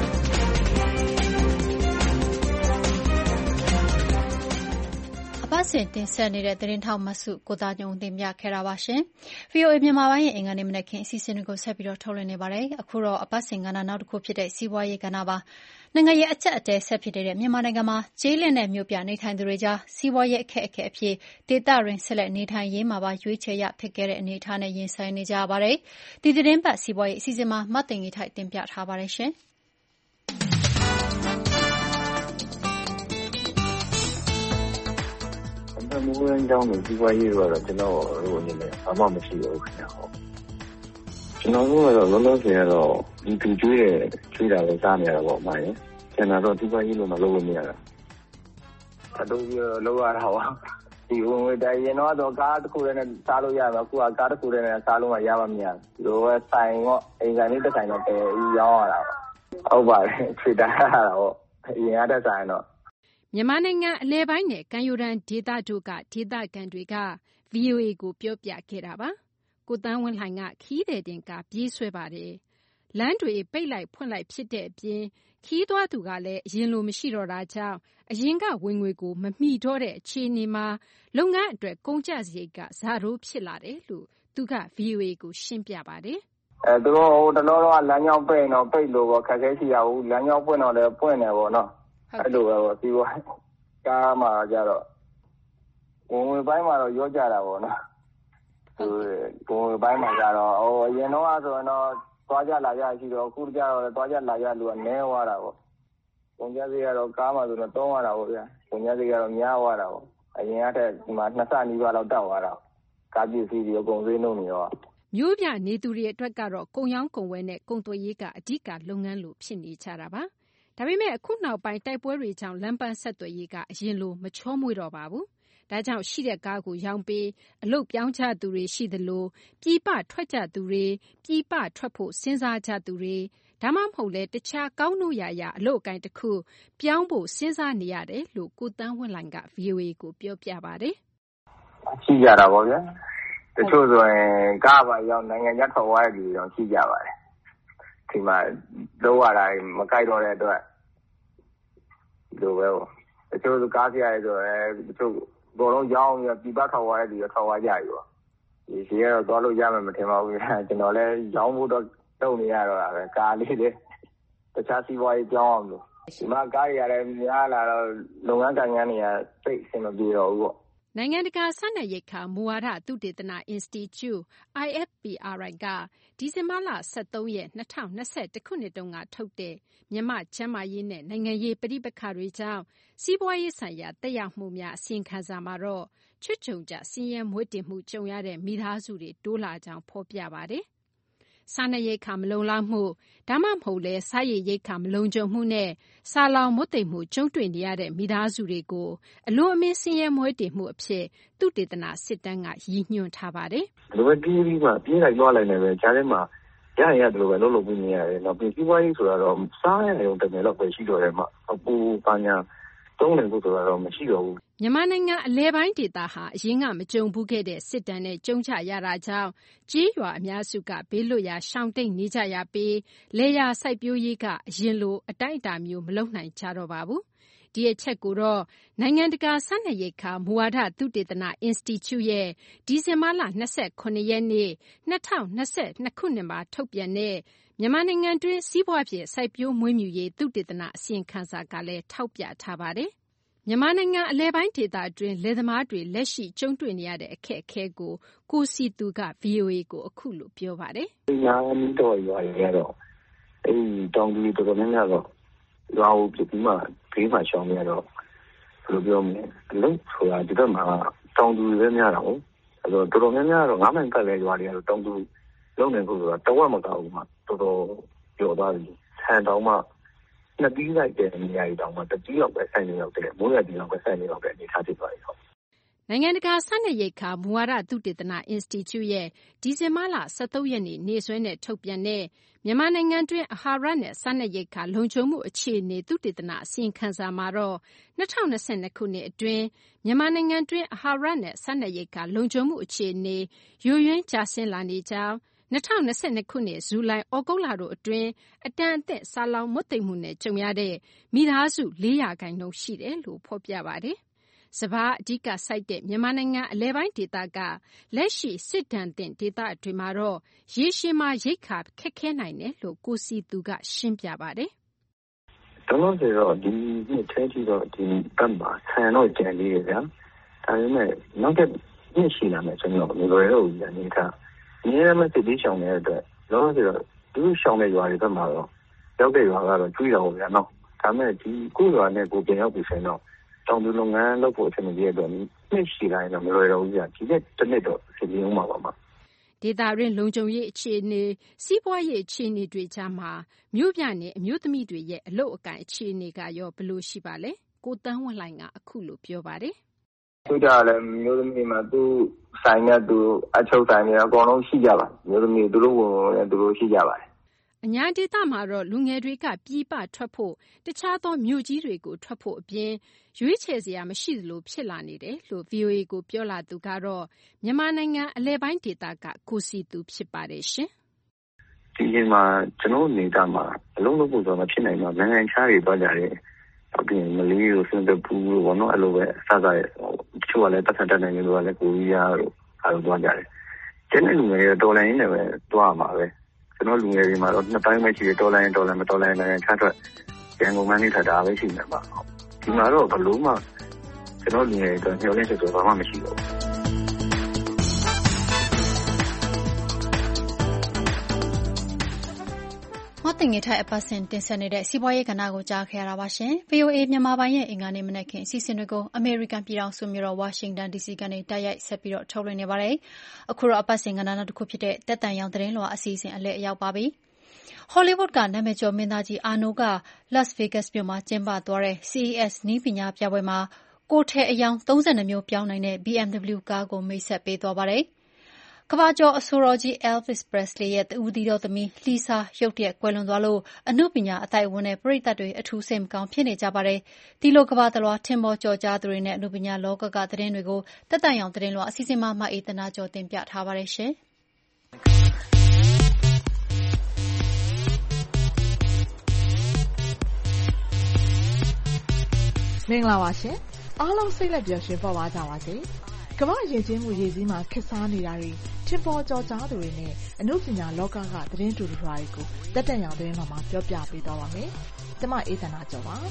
ဆစဉ်တင်ဆက်နေတဲ့သတင်းထောက်မစုကိုသားညုံတင်ပြခဲ့တာပါရှင်။ VOA မြန်မာပိုင်းရဲ့အင်္ဂါနေ့မနက်ခင်းအစီအစဉ်တွေကိုဆက်ပြီးတော့ထုတ်လွှင့်နေပါတယ်။အခုတော့အပတ်စဉ်ကဏ္ဍနောက်တစ်ခုဖြစ်တဲ့စီးပွားရေးကဏ္ဍပါ။နိုင်ငံရေးအကျပ်အတည်းဆက်ဖြစ်နေတဲ့မြန်မာနိုင်ငံမှာကျေးလက်နဲ့မြို့ပြနေထိုင်သူတွေကြားစီးပွားရေးအခက်အခဲအဖြစ်ဒေသတွင်းဆက်လက်နေထိုင်ရေးမှာပါရွေးချယ်ရဖြစ်ခဲ့တဲ့အနေအထားနဲ့ရင်ဆိုင်နေကြရပါတယ်။ဒီသတင်းပတ်စီးပွားရေးအစီအစဉ်မှာမတ်တင်ကြီးထိုက်တင်ပြထားပါတယ်ရှင်။မူရင်းကြောင်းကိုဒီဘွားရေးကတော့ကျွန်တော်တို့အနေနဲ့ဘာမှမရှိဘူးခင်ဗျာဟုတ်ကျွန်တော်တို့ကတော့လုံးလုံးဆင်ကတော့ဒီသူကျွေးတယ်ကျွေးတာပဲစားနေရတာပေါ့အမရေကျွန်တော်တို့ဒီဘွားရေးလို့မလုပ်လို့မရတာအတူတူလောက်ရတာပါဒီဝင်ဝတိုင်ရင်တော့ကားတစ်ခုတည်းနဲ့စားလို့ရမှာအခုကကားတစ်ခုတည်းနဲ့စားလို့မရပါမရဒီလိုပဲဆိုင်တော့အိမ်ဆိုင်လေးတစ်ဆိုင်တော့တယ်ရောင်းရတာဟုတ်ပါတယ်ထွေတာရတာပေါ့အရင်ကတက်ဆိုင်တော့မြန်မာနိုင်ငံအလဲပိုင်းနဲ့ကမ်းရိုးတန်းဒေသတို့ကဒေသခံတွေက VOA ကိုပြောပြခဲ့တာပါ။ကိုသန်းဝင်းလှိုင်ကခီးသည်တင်ကားပြေးဆွဲပါတယ်။လမ်းတွေပိတ်လိုက်ဖွင့်လိုက်ဖြစ်တဲ့အပြင်ခီးသွားသူကလည်းအရင်လိုမရှိတော့တာကြောင့်အရင်ကဝင်ငွေကိုမမီတော့တဲ့အခြေအနေမှာလုပ်ငန်းအတွက်ကုန်ကျစရိတ်ကဇာတိုးဖြစ်လာတယ်လို့သူက VOA ကိုရှင်းပြပါတယ်။သူတို့တလောတော့လမ်းကြောင်းပိတ်တော့ပိတ်လို့ပေါ့ခက်ခဲရှိရဘူးလမ်းကြောင်းပွင့်တော့လည်းပွင့်တယ်ပေါ့နော်အဲ့လိုပဲပေါ့ပြီးတော့ကားမှာကြတော့ဝင်ဝင်ပိုင်းမှာတော့ရောကြတာပေါ့နော်ဝင်ဝင်ပိုင်းမှာကြတော့အရင်တော့ဆိုရင်တော့သွားကြလာကြရှိတော့အခုကြတော့သွားကြလာကြလူကနည်းသွားတာပေါ့ပုံကြစိကတော့ကားမှာဆိုတော့တောင်းရတာပေါ့ဗျာပုံကြစိကတော့များသွားတာပေါ့အရင်ကတည်းကဒီမှာ2ဆနီးပါးလောက်တောက်သွားတာကားပစ္စည်းတွေအကုန်ဈေးနှုန်းတွေရောမြို့ပြနေသူတွေအတွက်ကတော့ကုန်ရောင်းကုန်ဝယ်နဲ့ကုန်သွယ်ရေးကအဓိကလုပ်ငန်းလိုဖြစ်နေကြတာပါဒါပေမဲ့အခုနောက်ပိုင်းတိုက်ပွဲတွေကြောင့်လမ်းပန်းဆက်သွယ်ရေးကအရင်လိုမချောမွေ့တော့ပါဘူး။ဒါကြောင့်ရှိတဲ့ကားကိုရောင်းပြီးအလုပ်ပြောင်းကြသူတွေရှိသလိုပြည်ပထွက်ကြသူတွေပြည်ပထွက်ဖို့စဉ်းစားကြသူတွေဒါမှမဟုတ်လဲတခြားကောင်းလို့ရအလုပ်အကိုင်တစ်ခုပြောင်းဖို့စဉ်းစားနေရတယ်လို့ကိုတန်းဝင်းလိုင်က VOA ကိုပြောပြပါတယ်။ရှိကြတာပေါ့ဗျာ။တချို့ဆိုရင်ကားပါရောက်နိုင်ငံခြားထွက်သွားတဲ့လူတွေတော့ရှိကြပါတယ်။ဒီမှာလောရတာမကြိုက်တော့တဲ့အတွက်ဒီလိုပဲပေါ့တချို့ကားပြရဲဆိုရင်တချို့ဘောလုံးရောင်းပြီးပြပထောက်သွားတဲ့လူတွေထောက်သွားကြပြီပေါ့ဒီစီကတော့သွားလို့ရမယ်မထင်ပါဘူးကျွန်တော်လည်းရောင်းဖို့တော့တုံနေရတော့တာပဲကားလေးတွေတခြားစီးပွားရေးပြောင်းအောင်လို့ဒီမှာကားတွေရတယ်များလာတော့လုပ်ငန်းကိုင်ငန်းတွေကသိအဆင်မပြေတော့ဘူးပေါ့နိုင်ငံတကာစားနပ်ရိက္ခာမူဝါဒသုတေသန Institute IFPRI ကဒီဇင်ဘာလ23ရက်2021ခုနှစ်တုန်းကထုတ်တဲ့မြန်မာ့ကျန်းမာရေးနဲ့နိုင်ငံရေးပဋိပက္ခတွေကြောင့်စီးပွားရေးဆိုင်ရာသက်ရောက်မှုများအစီရင်ခံစာမှာတော့ချွတ်ချုံကျဆင်းရဲမွဲတေမှုကြုံရတဲ့မိသားစုတွေတိုးလာကြောင်းဖော်ပြပါတယ်။စားနပ်ရိက္ခာမလုံလောက်မှုဒါမှမဟုတ်လဲစားရည်ရိက္ခာမလုံခြုံမှုနဲ့ဆာလောင်မွတ်သိမ်မှုကျုံတွေ့နေရတဲ့မိသားစုတွေကိုအလွန်အမင်းဆင်းရဲမွဲတေမှုအဖြစ်သုတေသနစစ်တမ်းကရည်ညွှန်းထားပါတယ်။လိုပဲတီးပြီးမှပြေးလိုက်သွားလိုက်နေပဲဈာထဲမှာရရတယ်လို့ပဲလုပ်လို့ပြနေရတယ်။နောက်ပြီးစီးပွားရေးဆိုတော့စားရရုံတကယ်တော့ပဲရှိတော့တယ်မှာအပူပါညာသုံးနေဖို့ဆိုတော့မရှိတော့ဘူးမြန်မာနိုင်ငံအလဲပိုင်းဒေသဟာအရင်ကမကြုံဘူးခဲ့တဲ့စစ်တမ်းနဲ့ကြုံချရတာကြောင့်ကြေးရွာအများစုကဘေးလွတ်ရာရှောင်တိတ်နေကြရပြီးလေယာစိုက်ပျိုးရေးကအရင်လိုအတိုင်းအတာမျိုးမလုပ်နိုင်ကြတော့ပါဘူးဒီအချက်ကိုတော့နိုင်ငံတကာစားနပ်ရိက္ခာမူဝါဒသုတေသန Institute ရဲ့ဒီဇင်ဘာလ29ရက်နေ့2022ခုနှစ်မှာထုတ်ပြန်တဲ့မြန်မာနိုင်ငံတွင်းစီးပွားဖြစ်စိုက်ပျိုးမွေးမြူရေးသုတေသနအစီရင်ခံစာကလည်းထောက်ပြထားပါတယ်။မြန်မာနိုင်ငံအလဲပိုင်းဒေသတွင်းလယ်သမားတွေလက်ရှိကြုံတွေ့နေရတဲ့အခက်အခဲကိုစီသူက VOA ကိုအခုလိုပြောပါတယ်။ဒီညာမီတော့ရွာရတော့တောင်သူတော်တော်များများတော့ရွာကိုပြီးမှဘေးမှာရှောင်နေတော့ဘယ်လိုပြောမလဲအလုပ်ဆိုတာဒီဘက်မှာတောင်သူတွေပဲများတာဟုတ်အဲ့တော့တော်တော်များများတော့9မိုင်ကလည်းရွာတွေကတော့တောင်သူလုံးနေဖို့ဆိုတာတဝက်မကောက်ဘူးမှတော်တော်ပြောသွားပြီဆန်တောင်မှနှစ်ပြီးလိုက်တဲ့နေရာတွေတောင်မှတတိလောက်ပဲဆိုင်နေရောက်တယ်မိုးရတီလောက်ပဲဆိုင်နေရောက်တဲ့အနေထားဖြစ်သွားပြီဟုတ်နိုင်ငံတကာစားနပ်ရိက္ခာမူဝါဒသုတေသန Institute ရဲ့ဒီဇင်ဘာလ23ရက်နေ့နေ့စွဲနဲ့ထုတ်ပြန်တဲ့မြန်မာနိုင်ငံတွင်းအာဟာရနဲ့စားနပ်ရိက္ခာလုံခြုံမှုအခြေအနေသုတေသနအစီရင်ခံစာမှာတော့2022ခုနှစ်အတွင်းမြန်မာနိုင်ငံတွင်းအာဟာရနဲ့စားနပ်ရိက္ခာလုံခြုံမှုအခြေအနေယိုယွင်းကျဆင်းလာနေကြောင်း2022ခုနှစ်ဇူလိုင်ဩဂုတ်လတို့အတွင်းအတန်အသင့်ဆာလောင်မွတ်သိမ်မှုနဲ့ကြုံရတဲ့မိသားစု4%ရှိတယ်လို့ဖော်ပြပါတယ်။စပါးအဓိကစိုက်တဲ့မြန်မာနိုင်ငံအလယ်ပိုင်းဒေသကလက်ရှိစစ်ဒဏ်သင့်ဒေသတွေမှာတော့ရေရှည်မှာရိက္ခာခက်ခဲနိုင်တယ်လို့ကိုစီသူကရှင်းပြပါတယ်။တော့ဆိုတော့ဒီနှစ်ထဲထိတော့ဒီဘက်မှာဆန်တော့ကျန်သေးတယ်ဗျာ။ဒါပေမဲ့နောက်တစ်နှစ်ရှိလာမယ်ဆိုတော့မလွယ်တော့ဘူးနေတာ။နေရာမှာစစ်ပြီးရှောင်နေတဲ့အတွက်တော့ဆိုတော့သူရှောင်တဲ့ရွာတွေဘက်မှာတော့ရောက်တဲ့ရွာကတော့ကျွေးတော့ဗျာနော်။ဒါပေမဲ့ဒီကိုရွာနဲ့ကိုပြန်ရောက်ပြီဆိုရင်တော့တောင်သူလုပ်ငန်းလုပ်ဖို့အချိန်မပြေတော့နှစ်ရှိလာရင်တော့မလွယ်တော့ဘူးဗျာ။ဒီနေ့တစ်နှစ်တော့စစ်ပြီးအောင်ပါမှာဒေသတွင်းလုံခြုံရေးအခြေအနေစီးပွားရေးအခြေအနေတွေကြားမှာမြို့ပြနဲ့အမျိုးသမီးတွေရဲ့အလုပ်အကန့်အခြေအနေကရောဘယ်လိုရှိပါလဲကိုတန်းဝင်းလှိုင်ကအခုလိုပြောပါတယ်သူကလည်းမျိုးသမီးမှာသူဆိုင်နဲ့သူအချုပ်ဆိုင်တွေအကုန်လုံးရှိကြပါမျိုးသမီးသူတို့ဝင်လည်းသူတို့ရှိကြပါတယ်အညာဒေသမှာတော့လူငယ်တွေကပြည်ပထွက်ဖို့တခြားသောမြို့ကြီးတွေကိုထွက်ဖို့အပြင်ရွေးချယ်စရာမရှိသလိုဖြစ်လာနေတယ်လို့ VOA ကိုပြောလာသူကတော့မြန်မာနိုင်ငံအလဲပိုင်းဒေသကကိုစီသူဖြစ်ပါတယ်ရှင်ဒီနေ့မှာကျွန်တော်နေတာမှာအလုံးလုံးပုံစံမဖြစ်နိုင်တော့နိုင်ငံခြားတွေသွားကြတယ်အပြင်မလေးကိုစင်ကာပူလို့ဘောနော်အဲ့လိုပဲအစစရဲ့တချို့ကလည်းပတ်သက်တဲ့နိုင်ငံတွေကလည်းကိုရီးယားတို့အားလုံးသွားကြတယ်ကျန်တဲ့လူငယ်တွေတော်လိုင်းနေပဲသွားမှာပဲကျွန်တော်လူငယ်တွေမှာတော့နှစ်ပိုင်းပဲရှိတယ်တော်လိုင်းမတော်လိုင်းနိုင်ငံခြားထွက်ရန်ကုန်မှနေထတာပဲရှိနေပါဒီမှာတော့ဘလို့မှကျွန်တော်လူငယ်တွေညှို့လဲဆိုတော့ဘာမှမရှိတော့ဘူးမတင်ငေထိုင်အပတ်စဉ်တင်ဆက်နေတဲ့စီးပွားရေးကဏ္ဍကိုကြားခဲ့ရတာပါရှင်။ VOA မြန်မာပိုင်းရဲ့အင်္ဂါနေ့မနက်ခင်းအစီအစဉ်တွေကိုအမေရိကန်ပြည်ထောင်စုမြို့တော်ဝါရှင်တန် DC ကနေတိုက်ရိုက်ဆက်ပြီးထုတ်လွှင့်နေပါတယ်။အခုတော့အပတ်စဉ်ကဏ္ဍနောက်တစ်ခုဖြစ်တဲ့တက်တန်ရောင်သတင်းလွှာအစီအစဉ်အလဲအရောက်ပါပြီ။ Hollywood ကနာမည်ကျော်မင်းသားကြီးအာနိုးက Las Vegas မြို့မှာကျင်းပသွားတဲ့ CES နည်းပညာပြပွဲမှာကိုယ်ထည်အရောင်32မျိုးပြောင်းနိုင်တဲ့ BMW ကားကိုမိတ်ဆက်ပေးသွားပါတယ်။ကမ္ဘာကျော်အဆိုတော်ကြီး Elvis Presley ရဲ့တဦးတည်းသောသမီး Lisa ရုတ်တရက်ကွယ်လွန်သွားလို့အနုပညာအသိုက်အဝန်းနဲ့ပရိသတ်တွေအထူးစိတ်မကောင်းဖြစ်နေကြပါတယ်။ဒီလိုကမ္ဘာတလွှားထင်ပေါ်ကျော်ကြားသူတွေနဲ့အနုပညာလောကသတင်းတွေကိုတက်တန်ရောင်သတင်းလွှာအစီအစဉ်မှာမအေးသနာကျော်တင်ပြထားပါတယ်ရှင်။မင်္ဂလာပါရှင်အားလုံးစိတ်လက်ပျော်ရွှင်ပေါ်ပါကြပါစေကမ္ဘာယဉ်ကျေးမှုရည်စည်းမှာခက်စားနေတာတွေထင်ပေါ်ကျော်ကြားသူတွေနဲ့အနုပညာလောကသတင်းတူတူတွေကိုတက်တန်ရောင်သတင်းမှာပြောပြပေးသွားပါမယ်ကျမအေးသနာကျော်ပါ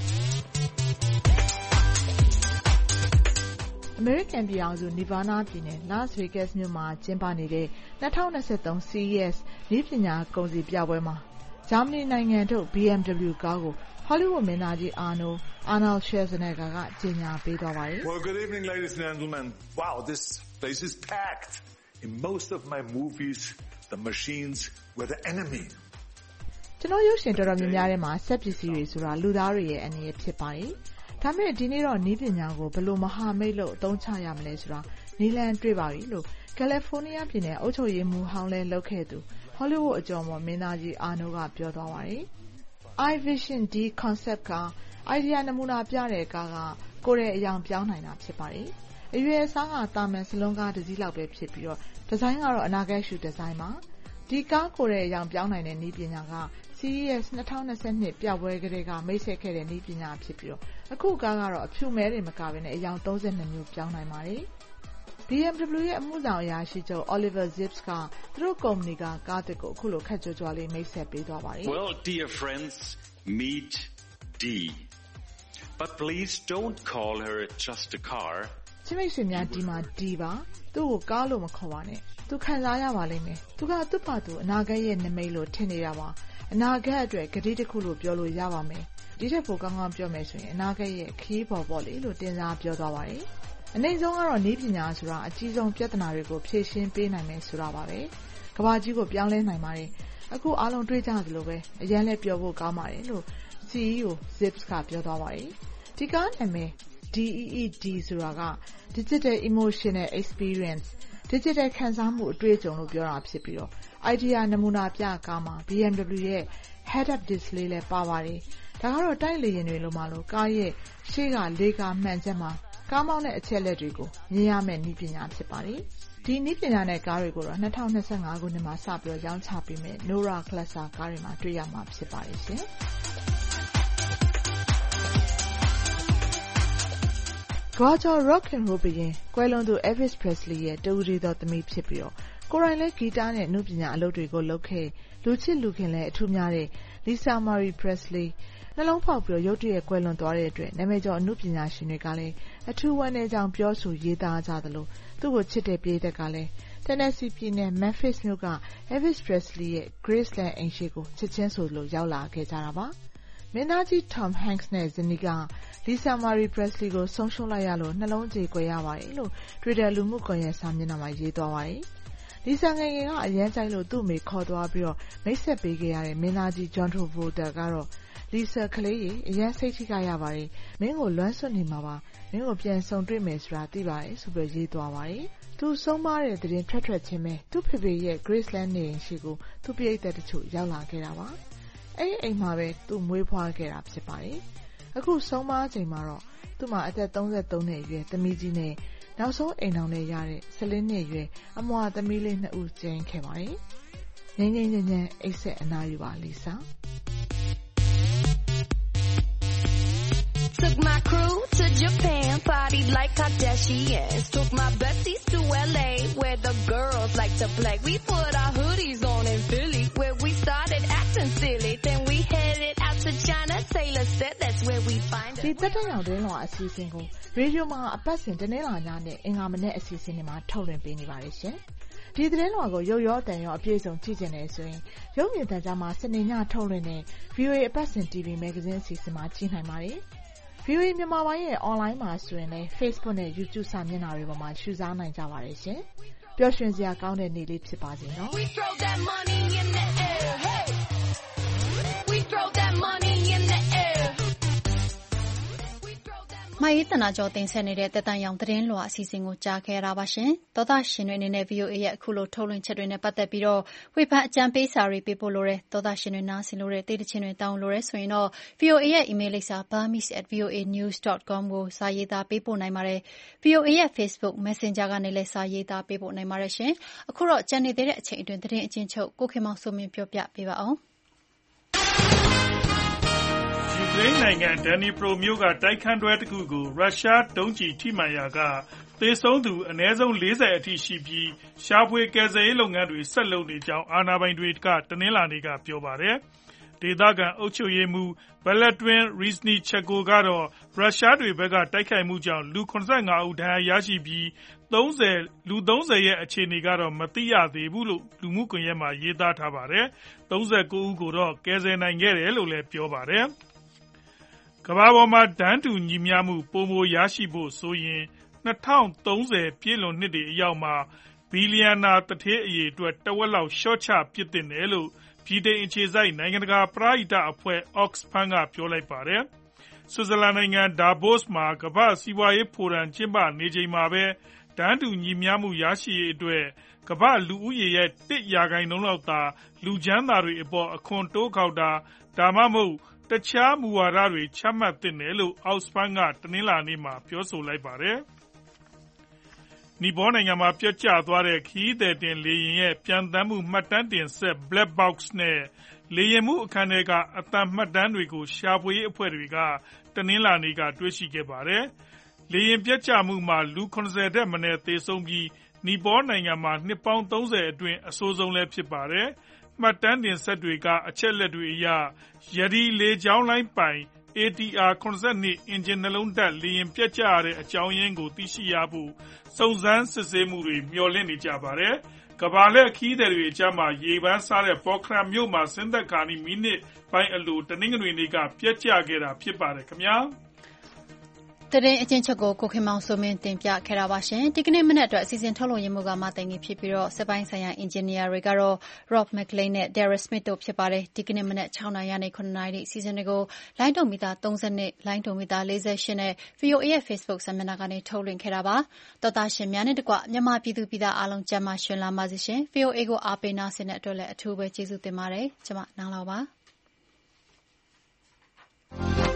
အမေရိကန်ပြည်ထောင်စု Nevada ပြည်နယ် Las Vegas မြို့မှာကျင်းပနေတဲ့2023 CES နည်းပညာကုန်စည်ပြပွဲမှာဂျာမနီနိုင်ငံထုတ် BMW ကားကို Hollywood မင်းသားကြီး Arnold Schwarzenegger ကကြေညာပေးသွားပါတယ်။ Well, good evening, ladies and gentlemen. Wow, this place is packed. In most of my movies, the machines were the enemy. ကျွန်တော်ရုပ်ရှင်တော်တော်များများထဲမှာစက်ပစ္စည်းတွေဆိုတာလူသားတွေရဲ့အန္တရာယ်ဖြစ်ပါတယ်။ဒါပေမဲ့ဒီနေ့တော့နည်းပညာကိုဘယ်လိုမဟာမိတ်လို့အသုံးချရမလဲဆိုတာနည်းလမ်းတွေ့ပါပြီလို့ကယ်လီဖိုးနီးယားပြည်နယ်အုပ်ချုပ်ရေးမှူးဟောင်းလဲလုပ်ခဲ့သူ Hollywood အကျော်မော်မင်းသားကြီး Arnold ကပြောသွားပါတယ်။ iVision D concept က idea နမူနာပြတဲ့ကားကကိုယ်ရဲ့အယောင်ပြောင်းနိုင်တာဖြစ်ပါတယ်။အရွယ်အစားကတာမန်စလုံးကားတစ်စီးလောက်ပဲဖြစ်ပြီးတော့ဒီဇိုင်းကတော့အနာဂတ်ရှုဒီဇိုင်းပါ။ဒီကားကိုယ်ရဲ့အယောင်ပြောင်းနိုင်တဲ့နည်းပညာက CES 2022ပြပွဲကလေးကမိတ်ဆက်ခဲ့တဲ့နည်းပညာဖြစ်ပြီးတော့အခုကားကတော့အဖြူမဲတွေမကဘဲနဲ့အယောင်32မျိုးပြောင်းနိုင်ပါတယ်။ BMW ရဲ့အမှုဆောင်အရာရှိချုပ် Oliver Zipps ကသူတို့ကုမ္ပဏီကကားသစ်ကိုအခုလိုခက်ကြွကြွလေးမိတ်ဆက်ပေးသွားပါတယ်။ Well, dear friends, meet D. But please don't call her just a car. ချစ်မိတ်ဆွေများဒီမှာ D ပါသူ့ကိုကားလို့မခေါ်ပါနဲ့သူခံစားရပါလိမ့်မယ်သူကသူ့ပါသူအနာဂတ်ရဲ့နမိတ်လို့ထင်နေတာပါအနာဂတ်အတွက်ဂတိတစ်ခုလို့ပြောလို့ရပါမယ်ဒီထက်ပိုကောင်းကောင်းပြောမယ်ဆိုရင်အနာဂတ်ရဲ့ခရီးပေါ်ပေါ့လေလို့တင်စားပြောသွားပါတယ်အနိုင်ဆုံးကတော့နည်းပညာဆိုတာအကြီးဆုံးပြဿနာတွေကိုဖြေရှင်းပေးနိုင်မယ်ဆိုတာပါပဲကမ္ဘာကြီးကိုပြောင်းလဲနိုင်ပါတယ်အခုအားလုံးတွေးကြသလိုပဲအရန်လဲပြောဖို့ကောင်းပါတယ်လို့ CEO Zipps ကပြောသွားပါတယ်ဒီကားနာမည် DEED ဆိုတာက Digital Emotional Experience Digital ခံစားမှုအတွေ့အကြုံလို့ပြောတာဖြစ်ပြီးတော့ idea နမူနာပြကားမှာ BMW ရဲ့ head-up display လည်းပါပါတယ်ဒါကတော့တိုက်လေယာဉ်တွေလိုမှလို့ကားရဲ့ရှေ့ကလေးကားမှန်ချက်မှာကားမောင်းတဲ့အချက်လက်တွေကိုမြင်ရမယ့်နည်းပညာဖြစ်ပါတယ်ဒီနည်းပညာနဲ့ကားတွေကိုတော့2025ခုနှစ်မှာစပြီးရောင်းချပေးမယ် Nora Cluster ကားတွေမှာတွေ့ရမှာဖြစ်ပါတယ်ရှင်ကမ္ဘာကျော် rock and roll ဘုရင်ကွယ်လွန်သူ Elvis Presley ရဲ့တဦးတည်းသောသမီးဖြစ်ပြီးကိုယ်တိုင်လည်းဂီတနဲ့အနုပညာအလုပ်တွေကိုလုပ်ခဲ့လူချစ်လူခင်လည်းအထူးများတဲ့ Lisa Marie Presley နှလုံးဖောက်ပြီးရုတ်တရက်ကွယ်လွန်သွားတဲ့အတွက်နာမည်ကျော်အနုပညာရှင်တွေကလည်းအထူးဝမ်းနည်းကြောင်းပြောဆိုရေးသားကြသလိုသူ့ကိုချစ်တဲ့ပရိသတ်ကလည်း Tennessee ပြည်နယ် Memphis မြို့က Elvis Presley ရဲ့ Graceland အိမ်ရှိကိုချစ်ချင်းဆိုလို့ရောက်လာခဲ့ကြတာပါမင်းသားကြီး Tom Hanks နဲ့ဇနီးက Lisa Marie Presley ကိုဆုံးရှုံးလိုက်ရလို့နှလုံးကြေကွယ်ရပါတယ်လို့ Twitter လူမှုကွန်ရက်စာမျက်နှာမှာရေးသွားပါတယ်Lisa ငယ်ငယ်ကအရန်ကြိုက်လို့သူ့မိခေါ်သွားပြီးမိတ်ဆက်ပေးခဲ့ရတဲ့မင်းသားကြီး John Travolta ကတော့ Lisa ကလေးကြီးအရန်စိတ်ထိခိုက်ရပါတယ်မင်းကိုလွမ်းဆွနေမှာပါမင်းကိုပြန်ဆုံတွေ့မယ်ဆိုတာသိပါတယ်ဆိုပြီးရေးသွားပါတယ်သူဆုံးမတဲ့သတင်းထွက်ချင်းပဲသူ့ဖေဖေရဲ့ Graceland နေအိမ်ရှိကိုသူ့ပရိသတ်တချို့ရောက်လာခဲ့တာပါအဲ့ဒီအိမ်မှာပဲသူမွေးဖွားခဲ့တာဖြစ်ပါတယ်အခုဆုံးမချိန်မှာတော့သူ့မှာအသက်33နှစ်အရွယ်သမီးကြီးနဲ့နောက်ဆုံးအိမ်ထောင်နဲ့ရတဲ့14နှစ်အရွယ်အမွှာသမီးလေး2ဦးကျန်ခဲ့ပါတယ်ငြိမ်းငြိမ်းချမ်းချမ်းအိပ်စက်အနားယူပါလီဆာ Took my crew to Japan, partied like Kardashians. Took my besties to LA, where the girls like to play. We put our hoodies on in Philly, where we started acting silly. Then we headed out to China. Taylor said that's where we find it. ဒီတက်တဲ့ရောက်တဲ့လောအစီအစဉ်ကိုရေဒီယိုမှာအပတ်စဉ်တနေ့လာညနဲ့အင်္ဂါမနေ့အစီအစဉ်တွေမှာထုတ်လွှင့်ပေးနေပါတယ်ရှင်။ဒီသတင်းလွှာကိုရုပ်ရောအတန်ရောအပြည့်စုံကြည့်ကြနေဆိုရင်ရုပ်မြင်သံကြားမှာစနေညထုတ်လွှင့်တဲ့ VOA အပတ်စဉ် TV Magazine အစီအစဉ်မှာကြည့်နိုင်ပါတယ်။ VOA မြန်မာပိုင်းရဲ့ online မှာဆိုရင်လည်း Facebook နဲ့ YouTube စာမျက်နှာတွေပေါ်မှာရှုစားနိုင်ကြပါတယ်ရှင်။ပျော်ရွှင်စရာကောင်းတဲ့နေ့လေးဖြစ်ပါစေနော်။ We throw that money in the air. Hey. We throw that money in the air. မအေးတနာကျော်တင်ဆက်နေတဲ့တက်တန်ရောင်သတင်းလွှာအစီအစဉ်ကိုကြားခဲ့ရတာပါရှင်။သောသားရှင်တွေအနေနဲ့ VOA ရဲ့အခုလိုထုတ်လွှင့်ချက်တွေနဲ့ပတ်သက်ပြီးတော့ဝေဖန်အကြံပေးစာတွေပေးပို့လို့ရသောသားရှင်တွေနားဆင်လို့ရတေးတခြင်းတွေတောင်းလို့ရဆိုရင်တော့ VOA ရဲ့ email လိပ်စာ burmese@voanews.com ကိုစာရေးသားပေးပို့နိုင်ပါတယ်။ VOA ရဲ့ Facebook Messenger ကနေလည်းစာရေးသားပေးပို့နိုင်ပါတယ်ရှင်။အခုတော့ကြံနေသေးတဲ့အချိန်အတွင်းသတင်းအချင်းချုပ်ကိုခင်မောင်စိုးမင်းပြောပြပေးပါအောင်။ယူကရိန်းနိုင်ငံဒန်နီပရိုမြို့ကတိုက်ခန်းတွဲတစ်ခုကိုရုရှားဒုံးကျည်ထိမှန်ရာကသေဆုံးသူအနည်းဆုံး40အထိရှိပြီးရှာဖွေကယ်ဆယ်ရေးလုပ်ငန်းတွေဆက်လုပ်နေကြောင်းအာဏာပိုင်တွေကတနင်္လာနေ့ကပြောပါတယ်။ဒေသခံအုပ်ချုပ်ရေးမှူး Valentin Reznichenko ကတော့ရုရှားတွေဘက်ကတိုက်ခိုက်မှုကြောင့်လူ75ဦးဒဏ်ရာရရှိပြီးလူ30ရဲ့အခြေအနေကတော့မသိရသေးဘူးလို့လူမှုကွန်ရက်မှာရေးသားထားပါတယ်။39ဦးကိုတော့ကယ်ဆယ်နိုင်ခဲ့တယ်လို့လည်းပြောပါတယ်။ကမ္ဘာပေါ်မှာတန်းတူညီမျှမှုပိုမိုရရှိဖို့ဆိုရင်2030ပြည့်လွန်နှစ်တွေအရောက်မှာဘီလီယံနာသူဌေးအရေအတွက်တဝက်လောက်လျှော့ချပစ်သင့်တယ်လို့ဗြိတိန်အခြေစိုက်နိုင်ငံတကာပရဟိတအဖွဲ့ Oxfam ကပြောလိုက်ပါတယ်။ဆွစ်ဇာလန်နိုင်ငံဒါဗို့စ်မှာကမ္ဘာ့စီးပွားရေးဖိုရမ်ကျင်းပနေချိန်မှာပဲတန်းတူညီမျှမှုရရှိရေးအတွက်ကမ္ဘာ့လူဦးရေရဲ့1% လောက်သာလူချမ်းသာတွေအပေါ်အခွန်တိုးကောက်တာဒါမှမဟုတ်တခြားမူဝါဒတွေချမှတ်သင့်တယ်လို့ Oxfam ကတနင်္လာနေ့မှာပြောဆိုလိုက်ပါတယ်။နီပေါနိုင်ငံမှာပျက်ကျသွားတဲ့ခရီးသည်တင်လေယာဉ်ရဲ့ပျံသန်းမှုမှတ်တမ်းတင်စက် Black Box နဲ့လေယာဉ်မှုအခန်းထဲကအသံမှတ်တမ်းတွေကိုရှာဖွေရေးအဖွဲ့တွေကတနင်္လာနေ့ကတွေ့ရှိခဲ့ပါတယ်။လေယာဉ်ပျက်ကျမှုမှာလူ70ထက်မနည်းသေဆုံးပြီးနီပေါနိုင်ငံမှာနှစ်ပေါင်း30အတွင်းအဆိုးဆုံးလည်းဖြစ်ပါတယ်။မှတ်တမ်းတင်စက်တွေကအချက်လက်တွေအရယရီလေကြောင်းလိုင်းပိုင် ATR 82အင်ဂျင်နှလုံးတပ်လေယာဉ်ပျက်ကျရတဲ့အကြောင်းရင်းကိုသိရှိရဖို့စုံစမ်းစစ်ဆေးမှုတွေမျှော်လင့်နေကြပါတယ်။ကမ္ဘာလှည့်ခရီးသည်တွေအကြားမှာရေပန်းစားတဲ့ပေါ်ခရမ်မြို့မှာဆင်းသက်ခါနီးမိနစ်ပိုင်းအလိုတနင်္ဂနွေနေ့ကပျက်ကျခဲ့တာဖြစ်ပါတယ်ခင်ဗျာ။သတင်းအချင်းချုပ်ကိုကိုခင်မောင်စိုးမင်းတင်ပြခဲ့တာပါရှင်ဒီကနေ့မနေ့အတွက်အစီအစဉ်ထုတ်လွှင့်ရမှုကမတိုင်ကြီးဖြစ်ပြီးတော့စက်ပိုင်းဆိုင်ရာအင်ဂျင်နီယာတွေကတော့ Rob McLean နဲ့ Darren Smith တို့ဖြစ်ပါတယ်ဒီကနေ့မနေ့6နာရီနဲ့9နာရီအစီအစဉ်တွေကိုလိုင်းဒုံမီတာ30လိုင်းဒုံမီတာ48နဲ့ VOA ရဲ့ Facebook စာမျက်နှာကနေထုတ်လွှင့်ခဲ့တာပါတော်သားရှင်များနဲ့တကွမြန်မာပြည်သူပြည်သားအားလုံးကျန်းမာရှင်လာပါစေရှင် VOA ကိုအားပေးနာဆင်တဲ့အတွက်လည်းအထူးပဲကျေးဇူးတင်ပါတယ်ကျွန်မနောင်လာပါ